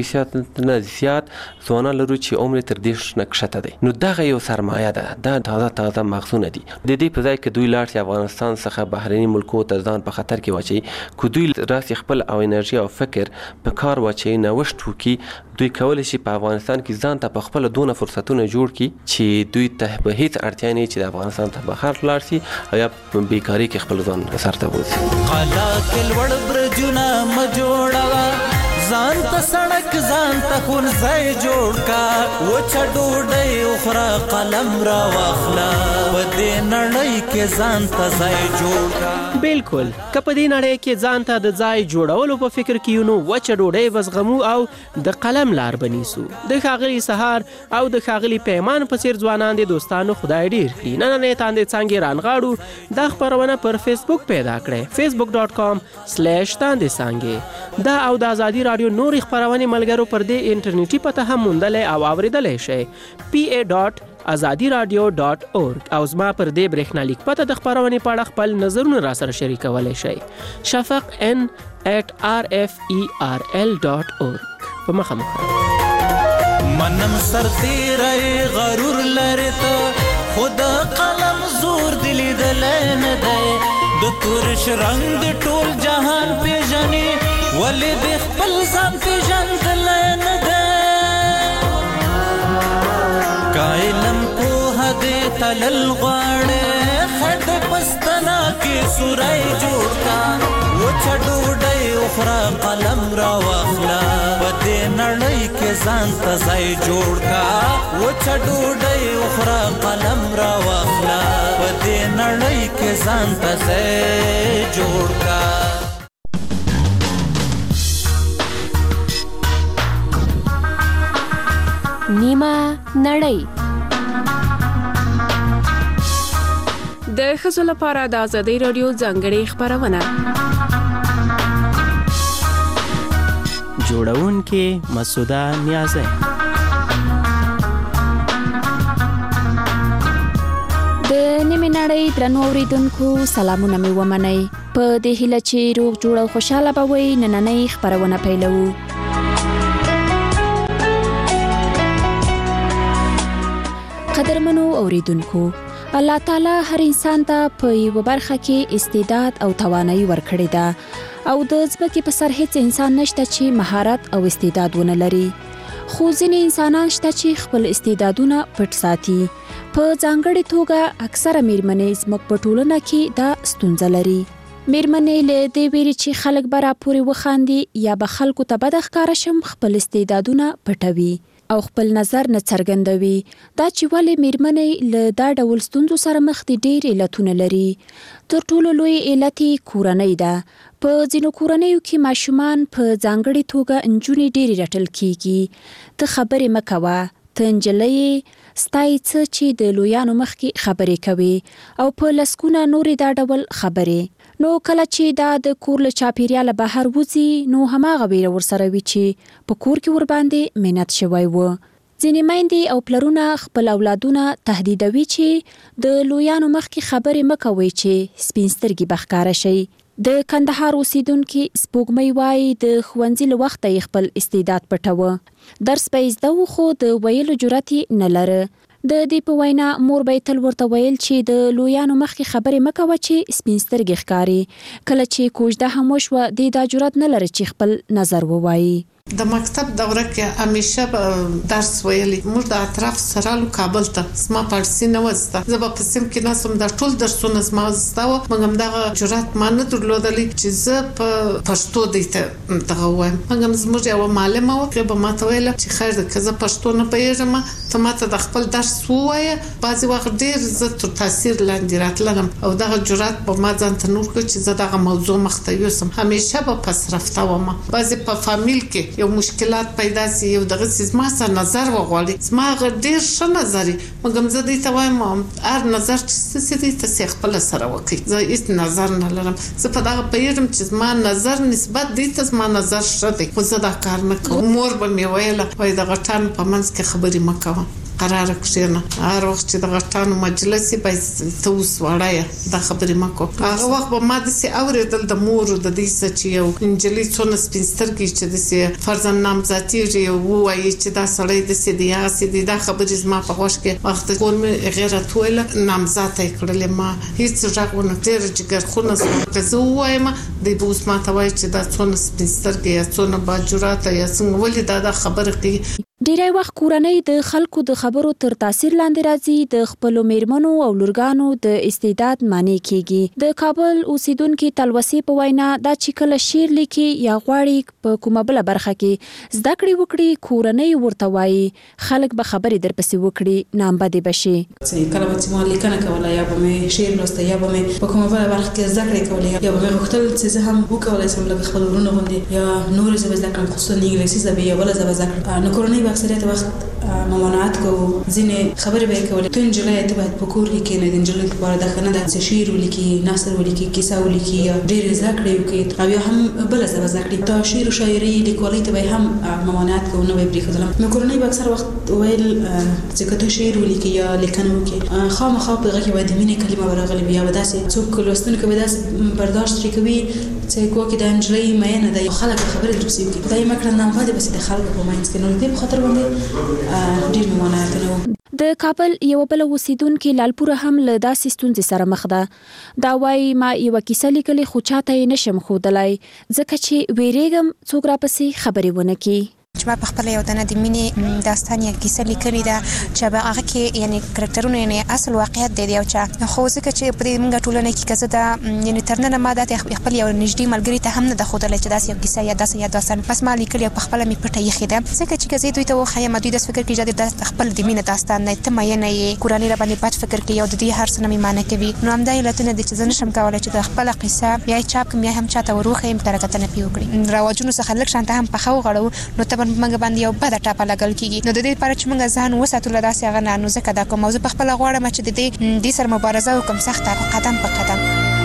80% نه زیات ځوانان لرو چې عمر تر 10 نه کښته دی. نو دغه یو سرمایه ده، دا تازه مغزونه دي. د دې په ځای کې دوی لاړ شي افغانستان څخه بهرني ملکو ته ځان په خطر کې واچوي، که دوی راسي خپل او انرژي او فکر په کار واچوي، نوښت وکړي، دوی کولی شي په افغانستان کې ځان ته په خپله دونه فرصتونه جوړ کړي چې دوی ته به هیڅ اړتیا نه وي چې د افغانستان ته بهر لاړ شي او یا په بیکاري کې خپل ځان سرته بوځي. قلا کې لوړ برجونه مه جوړوه، ځان ته سړک ځان ته ښوونځی جوړ کا وچه ډوډۍ وخوره قلم را واخله په دې نړۍ کې ځان ته ځای جوړ کا. بالکل که په دې نړۍ کې ځان ته د ځای جوړولو په فکر کې یو نو وچه ډوډۍ وزغمو او د قلم لار بنیسو. د ښاغلي سهار او د ښاغلي پیمان په څیر ځوانان د دوستانو خدای ډیر کړي. نننۍ تاندې څانګې رانغاړو. دا خپرونه پر فیسبوک پیدا کړئ facebook.com/تاندې څانګې. دا او د ازادي رادیو نورې خپرونې ملګرو پر دې انټرنیټي پته هم موندلی او اورېدلی شئ pa.azadiradio.org او زما پر دې برېښنالیک پته د خپرونې په اړه خپل نظرونه راسره شریکولی شئ. shafaq@rferl.org. په مخه منم سرتیری غرور لري ته خود قلم زور دلی دلین دی د تورش رنگ د ټول جهان پیژني ولی د خپل ځان پیژندلین دی کایلم پوه دې تلل غواړي خټ پستنا کې سورای جوړ کا وچه ډوډۍ وخوره قلم را واخله په دې نړۍ کې ځان ته ځای جوړ کا وچه ډوډۍ وخوره قلم را واخله په دې نړۍ کې ځان ته ځای جوړ کا. نیمه نړۍ د ښځو لپاره د ازادي رادیو ځانګړې خپرونه. جوړونکې مسعوده نیازی. د نیمه نړۍ درنو اوریدونکو سلامونه مې ومنئ. په دې هیله چې روغ جوړ او خوشاله به وئ نننۍ خپرونه پیلوو. قدرمنو اوریدونکو، الله تعالی هر انسان ته په یو برخه کې استعداد او توانایي ورکړې ده او د ځمکې په سر هیڅ انسان نشته چې مهارت او استعداد ونه لري. خو ځینې انسانان شته چې خپل استعدادونه پټ ساتي. په ځانګړې توګه اکثره میرمنې زموږ په ټولنه کې دا ستونزه لري. میرمنې له دې ویرې چې خلک به راپورې وخاندي یا به خلکو ته بد ښکاره شم خپل استعدادونه پټوي او خپل نظر نه څرګندوي. دا چې ولې میرمنې له دا ډول ستونزو سره مخ دي ډېر علتونه لري. تر ټولو لوی علت کورنۍ ده. په ځینو کورنیو کې ماشومان په ځانګړې توګه نجونې ډېرې رټل کیږي. ته خبرې مه کوه، ته نجلۍ ستایي څه چې د لویانو مخکې خبرې کوي او په لسګونه نورې دا ډول خبرې. نو کله چې دا د کور له چاپیریاله بهر وځي نو هماغه ویره ورسره وي چې په کور کې ورباندې منت شوی و. ځینې میندې او پلرونه خپل اولادونه تهدیدوي چې د لویانو مخکې خبرې مه کوئ چې سپین سترګې به ښکاره شي. د کندهار اوسیدونکي سپوږمۍ وایي د ښوونځي له وخته یې خپل استعداد پټوه. درس به یې زده و خو د ویلو جرأت یې نه لره. د دې په وینا مور به تل ورته ویل چې د لویانو مخکې خبرې مه کوه چې سپین سترګې ښکاري. کله چې کوژده هم وشوه دې دا جرأت نه لره چې خپل نظر ووایي. د مکتب دوره کې همیشه درس ویلي. موږ د اطراف سرالو کابل ته زما پارسي نه وسته. زه به په سیم کې ناسم د ټول درسونه زما زده و مګم دغه جرأت ما نه درلودلی چې زه په پښتو دیته دغه وایم. مګم زموږ یو معلمه و که به ما ته ویل چې خیر ده که زه پښتو نه پوهېږم ته ما ته د خپل درس ووایه. بعضې وخت ډېر زه تر تاثیر لاندې راتلم او دغه جرأت به ما ځان ته نور کړ چې زه دغه موضوع مخته یوسم. همیشه به پس رفته وم. بعضې په فامیل کې یو مشکلات پیدا سي یو دغه زما سره نظر وغواړي. زما ډېر ښه نظر مګم زه دې ته وایم هر نظر چې څه دې ته خپل سره وکړي. زه هیڅ نظر نه لرم. زه په دغه پیژم چې زما نظر نسبت دې ته زما نظر ښه دی خو زه دا کار نه کوم. مور به مې ویله وایي د غټانو په منځ کې خبرې مه کوه، قراره کښېنه. هر وخت چې د غټانو مجلس باید ته اوس وړایه دا خبرې مه کوه. هغه وخت به ما داسې اورېدل د مورو د دې څه چې یو نجلۍ څونه سپین سترګې چې داسې فرضاً نامزادېږي ووایي چې دا سړی داسې دی هغسې دی. دا خبرې زما په غوږ کې وخت کور مې غیرت ویله نامزاده یې کړلې. ما هېڅ غږ ونه ډېره جګرخونه زما که زه ووایم دی به اوس ما ته وایي چې دا څونه سپین سترګې یا څونه باجراته یا څنګه ولې دا خبره کوي. ډیری وخت کورنۍ د خلکو د خبرو تر تاثیر لاندې راځي، د خپلو میرمنو او لورګانو د استعداد معنی کیږي. د کابل اوسیدونکو تلوسي په وینا دا چې کله شعر لیکي یا غواړي په کومه بل برخه کې زده کړې وکړي، کورنۍ ورته وایي خلک به خبرې درپسې وکړي، نامبدې بشي. کله چې ما لیکنه کوله یا به مې شعر لوسته یا به مې په کومه بل برخه کې زده کړې کولې یا به مې غوښتل چې زه هم وکولای شم لکه خپل ورونه غوندې یا نور ژبې زده کړم، خصوصا انګلیسي ژبه یا بله ژبه زده کړم. نو کورنۍ اکثریت وخت ممانعت کوو، ځینې خبرې به یې کولې ته نجلۍ ته باید په کور کې کښېنې، د نجلۍ لپاره دا ښه نه ده چې شعر ولیکي، نثر ولیکي، کیسه ولیکي یا ډېرې زده کړې وکړي او یا هم بله ژبه زده کړي. دا شعر و شاعري لیکوالۍ ته به یې هم ممانعت کوو، نه به یې پرېښودلم. نو کورنۍ به اکثر وخت ویل چې که ته شعر ولیکي یا لیکنه وکړي خامخا په هغه کې باید د مینې کلمه به راغلې وي یا به داسې څوک لوستونکی به داسې برداشت ترې کوي چې ګویا کې د نجلۍ مینه ده، خلک به خبرې درپسې وکړي. خدای مه کړه نامبدې بسې د خلکو په منځ کې. نو د دې په خاطر باندې ډېر ممانعتونه وو. د کابل یو بل اوسیدونکو لالپوره هم له داسې ستونزې سره مخ ده. دا وایي ما یوه کیسه لیکلې خو چاته یې نشم ښودلی ځکه چې ویرېږم څوک راپسې خبرې ونه کړي. چې ما په خپل یو دنه د مینې داستان یا کیسه لیکلې ده چې به هغه کې یعنی کرکټرونه یعنی اصل واقعیت دی یو چا، خو ځکه چې په دې موږ ټولنه کې کزه ده یعنی تر نن ما د خپل یو نږدې ملګری ته هم نه د ښودلی چې داسې یو کیسه یا داسې یا داستان بس ما لیکلې او په خپله مې پټه ایښې ده ځکه چې که زه دوی ته وښیم دوی داسې فکر کوي چې د خپل د مینې داستان دی، ته میینه یې، کورنۍ راباندې بد فکر کوي او د دې هر څه نه مې مانع کوي. نو همدا علتونه دي چې زه نشم کولی چې د خپله قصه یا چاپ کړم یا هم چاته ور وښیم کره کتنه پرې وکړي. رواجونو څخه لږ شانته هم پخه وغړوو نو ته به موږ باندې یو بده ټاپه لګل کېږي. نو د دې لپاره چې موږ ځان وساتو له داسې هغه نه، نو ځکه دا کوم موضوع په خپله غواړم چې د دې سره مبارزه وکړم سخته قدم په قدم.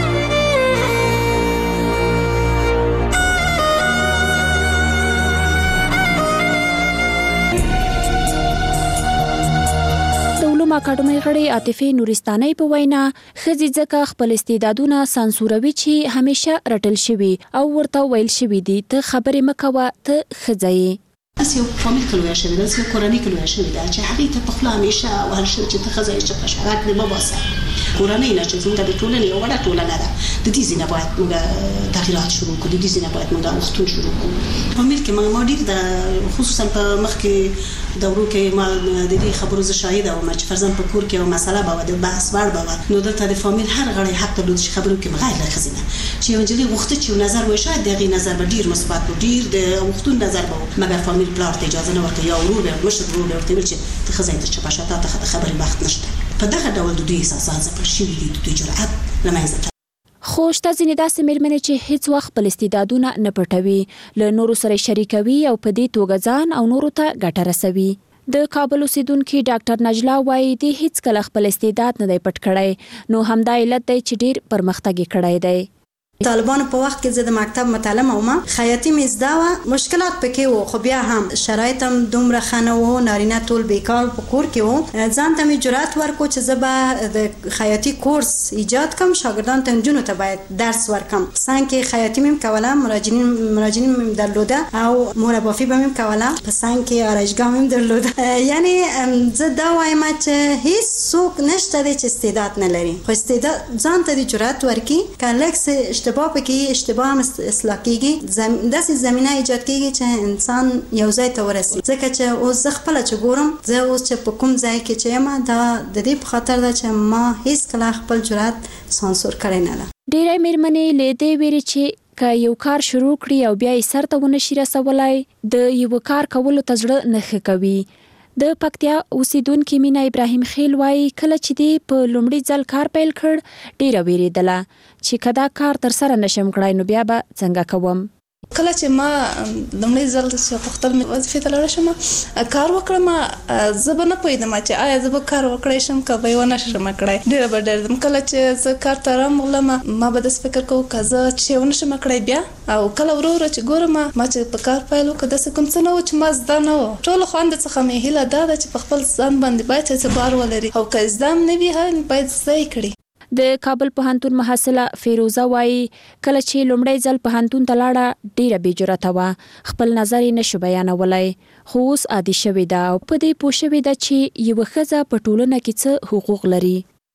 اکاډمۍ غړي عاطفه نورستاني په وینا ښځې ځکه خپل استعدادونه سانسوروي چې همیشه رټل شوي او ورته ویل شوي دي ته خبرې مه کوه ته ښځه یې. داسې یو فامیل کې لویه شوې ده، داسې یو کورنۍ کې لویه شوې ده چې هغې ته په خوله همیشه وهل شوي چې ته ښځه یې چې حشرات دې مه باسه. کورنۍ نه چې زموږ د ټولنې یوه وړه ټولنه ده، د دې ځای نه باید موږ تغییرات شروع کړو، د دې ځای نه باید موږ اوښتون شروع کړو. فامیل کې ما ډېر د خصوصا په مخکې دورو کې ما د دې خبرو زه شاهده وم چې فرضاً په کور کې یوه مسله به وه د بحث وړ به وه، نو دلته د فامیل هر غړی حق درلود چې خبرې وکړي بغیر له ښځې نه، چې یوه نجلۍ غوښته چې یو نظر وایي شاید د هغې نظر به ډېر مثبت و، ډېر د اوښتون نظر به و، مګر فامیل پلار ته اجازه نه ورکوي یا ورور به مشر ورور به ورته ویل چې ته ښځه یې ته چپه شه، تا ته د خبرې وخت نشته. په دغه ډول د دوی احساسات ځپل شوي دي، د دوی جرأت له منځه. خو شته ځینې داسې مېرمنې چې هیڅ وخت خپل استعدادونه نه پټوي، له نورو سره شریکوي او په دې توګه ځان او نورو ته ګټه رسوي. د کابل اوسیدونکي ډاکټر نجلا وایي دی هیڅ کله خپل استعداد نه دی پټ کړی، نو همدا علت دی چې ډېر پرمختګ یې کړی دی. طالبانو په وخت کې زه د مکتب متعلمه وم، خیاطي مې زده وه، مشکلات پکې وو خو بیا هم شرایط هم دومره ښه نه وو، نارینه ټول بیکار په کور کې وو. ځان ته مې جرأت ورکړو چې زه به د خیاطي کورس ایجاد کړم، شاګردانو ته نجونو ته باید درس ورکړم. څنګ کې خیاطي مې کوله، مراجعین مې درلوده او موربافي به مې کوله، په څنګ کې آرایشګاه مې درلوده. یعنی زه دا وایم چې هیڅ څوک نشته دی چې استعداد نه لري، خو استعداد ځان ته د جرأت ورکړي که لږ اشتباه پکې اشتباه هم اصلاح کېږي، داسې زمینه ایجاد کېږي چې انسان یو ځای ته ورسي. ځکه چې اوس زه خپله چې ګورم، زه اوس چې په کوم ځای کې چې یم دا د دې په خاطر ده چې ما هیڅکله خپل جرأت سانسور کړی نه ده. ډېری مېرمنې له دې ویرې چې که یو کار شروع کړي او بیا یې سر ته ونه شي رسولی، د یو کار کولو ته زړه نه ښه کوي. د پکتیا اوسیدونکې مینا ابراهیم خیل وایي کله چې دی په لومړي ځل کار پیل کړ ډېره ویرېدله چې که دا کار ترسره نشم کړی نو بیا به څنګه کوم. کله چې ما لومړی ځل چې غوښتل مې وظیفې ته لاړه شم کار وکړم، زه به نه پوهېدم چې آیا زه به کار وکړی شم که به یې ونه شم کړی. ډېره به ډېرېدم. کله چې زه کار ته رامغلم ما به داسې فکر کوم که زه چې یې ونه شم کړی بیا، او کله ورو ورو چې ګورم ما چې په کار پیل وکړ داسې کوم څه نه و چې ما زده نه و. ټولو خویندو څخه مې هیله دا ده چې په خپل ځان باندې باید اعتبار ولري او که زده هم نه وي باید زده یې کړي. د کابل پوهنتون محصله فیروزه وایي کله چې لومړی ځل پوهنتون ته لاړه ډېره بې جرأته وه، خپل نظر یې نشو بیانولی، خو اوس عادي شوې ده او په دې پوه شوې ده چې یوه ښځه په ټولنه کې څه حقوق لري.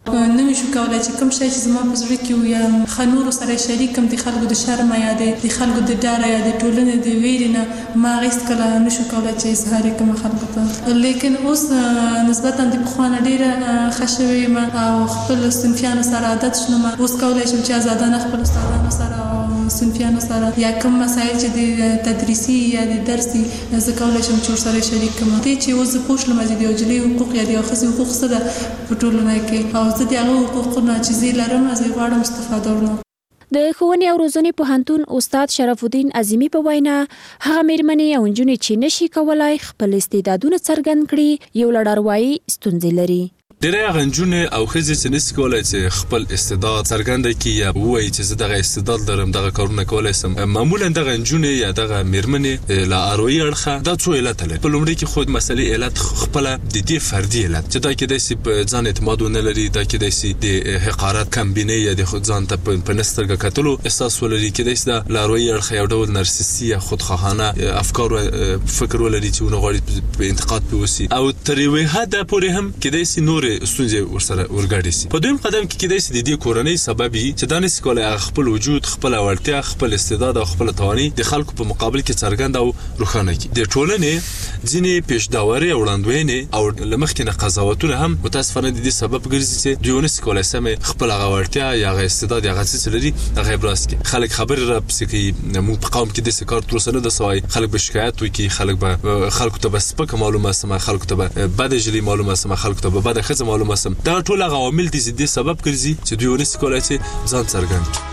نو شو کولای چې کوم شی چې زما په زړه کې وي خنور سره شریکم د خلکو د شرم یا د خلکو د ډار یا د ټولنې د ویرې نه ما غیست کله نشو کولای چې اظهار کوم خلکو ته لیکن اوس نسبتا د بخوانه ډیره خښوي ما او خپل صنفیانو سره عادت شنم اوس کولای شم چې آزادانه خپل استادانو سره صنفیانو سره یا کوم مسایل چې د تدریسي یا د درسي زه کولای شم چې سره شریک کوم ته چې اوس پوښتنه مې د یوجلي حقوق یا د خصوصي حقوق سره په ټولنه کې او زه د هغه حقوقونه چې زه لرم زه غواړم استفاده وکړم. د ښوونې او روزنې پوهنتون استاد شرف الدین عظیمی په وینا هغه میرمنې او نجونې چې نشي کولای خپل استعدادونه څرګند کړي یو لړ اروایي ستونزې لري. ډېری غنجونه او ښځې چې نشي کولای چې خپل استعداد څرګند کړي یا وایي چې زه دغه استعداد لرم دغه کارونه کولای سم معمولا دغه غنجونه یا دغه میرمنې لا اروایي اړخه دا څو علت لري. په لومړي کې خود مسلې علت خپل د دې فردي علت چې دا کې د ځان اعتماد نه لري دا کې د حقارت کمبینه یا د خود ځان ته په نسترګه کتلو احساس ولري کې د لا اروایي اړخه یو ډول نرسسي یا خودخواهانه افکار او فکر ولري چې ونه غواړي په انتقاد پیوسي او تر یوه حد پورې هم کې د نور ستونزې ورسره ورګاډي سي. په دویم قدم کې کېدای شي د دې کورنۍ سببي چې دا نس کولای خپل وجود خپل اړتیا خپل استعداد او خپل تواني د خلکو په مقابل کې څرګند او روښانه کړي. د ټولنې ځینې پیشداوري او وړاندوینې او لمخکې قضاوتونه هم متاسفانه د دې سبب ګرځي چې دوی نس کولای سم خپل اړتیا یا استعداد یا غسیس لري هغه ابراز کړي. خلک خبر را پسې کوي مو په قوم کې د سکار تر اوسه نه د سوای خلک به شکایت وکړي خلکو ته بس پک معلومه سم خلکو ته بد جلی معلومه سم خلکو ته بد خزه معلومه سم دا ټول عوامل دي چې د سبب ګرځي چې دوی ونس کولای شي ځان څرګند کړي.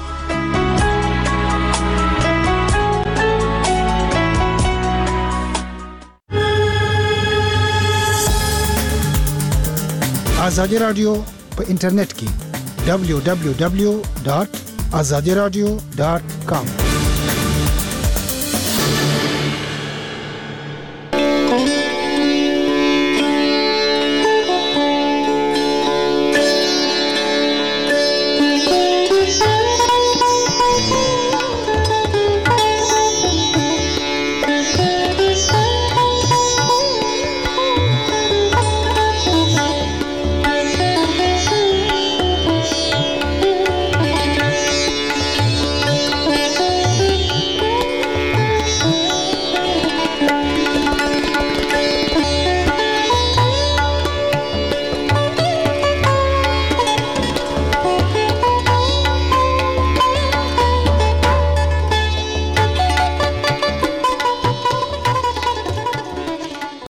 آزادی رادیو په انټرنیټ کې www.azadiradio.com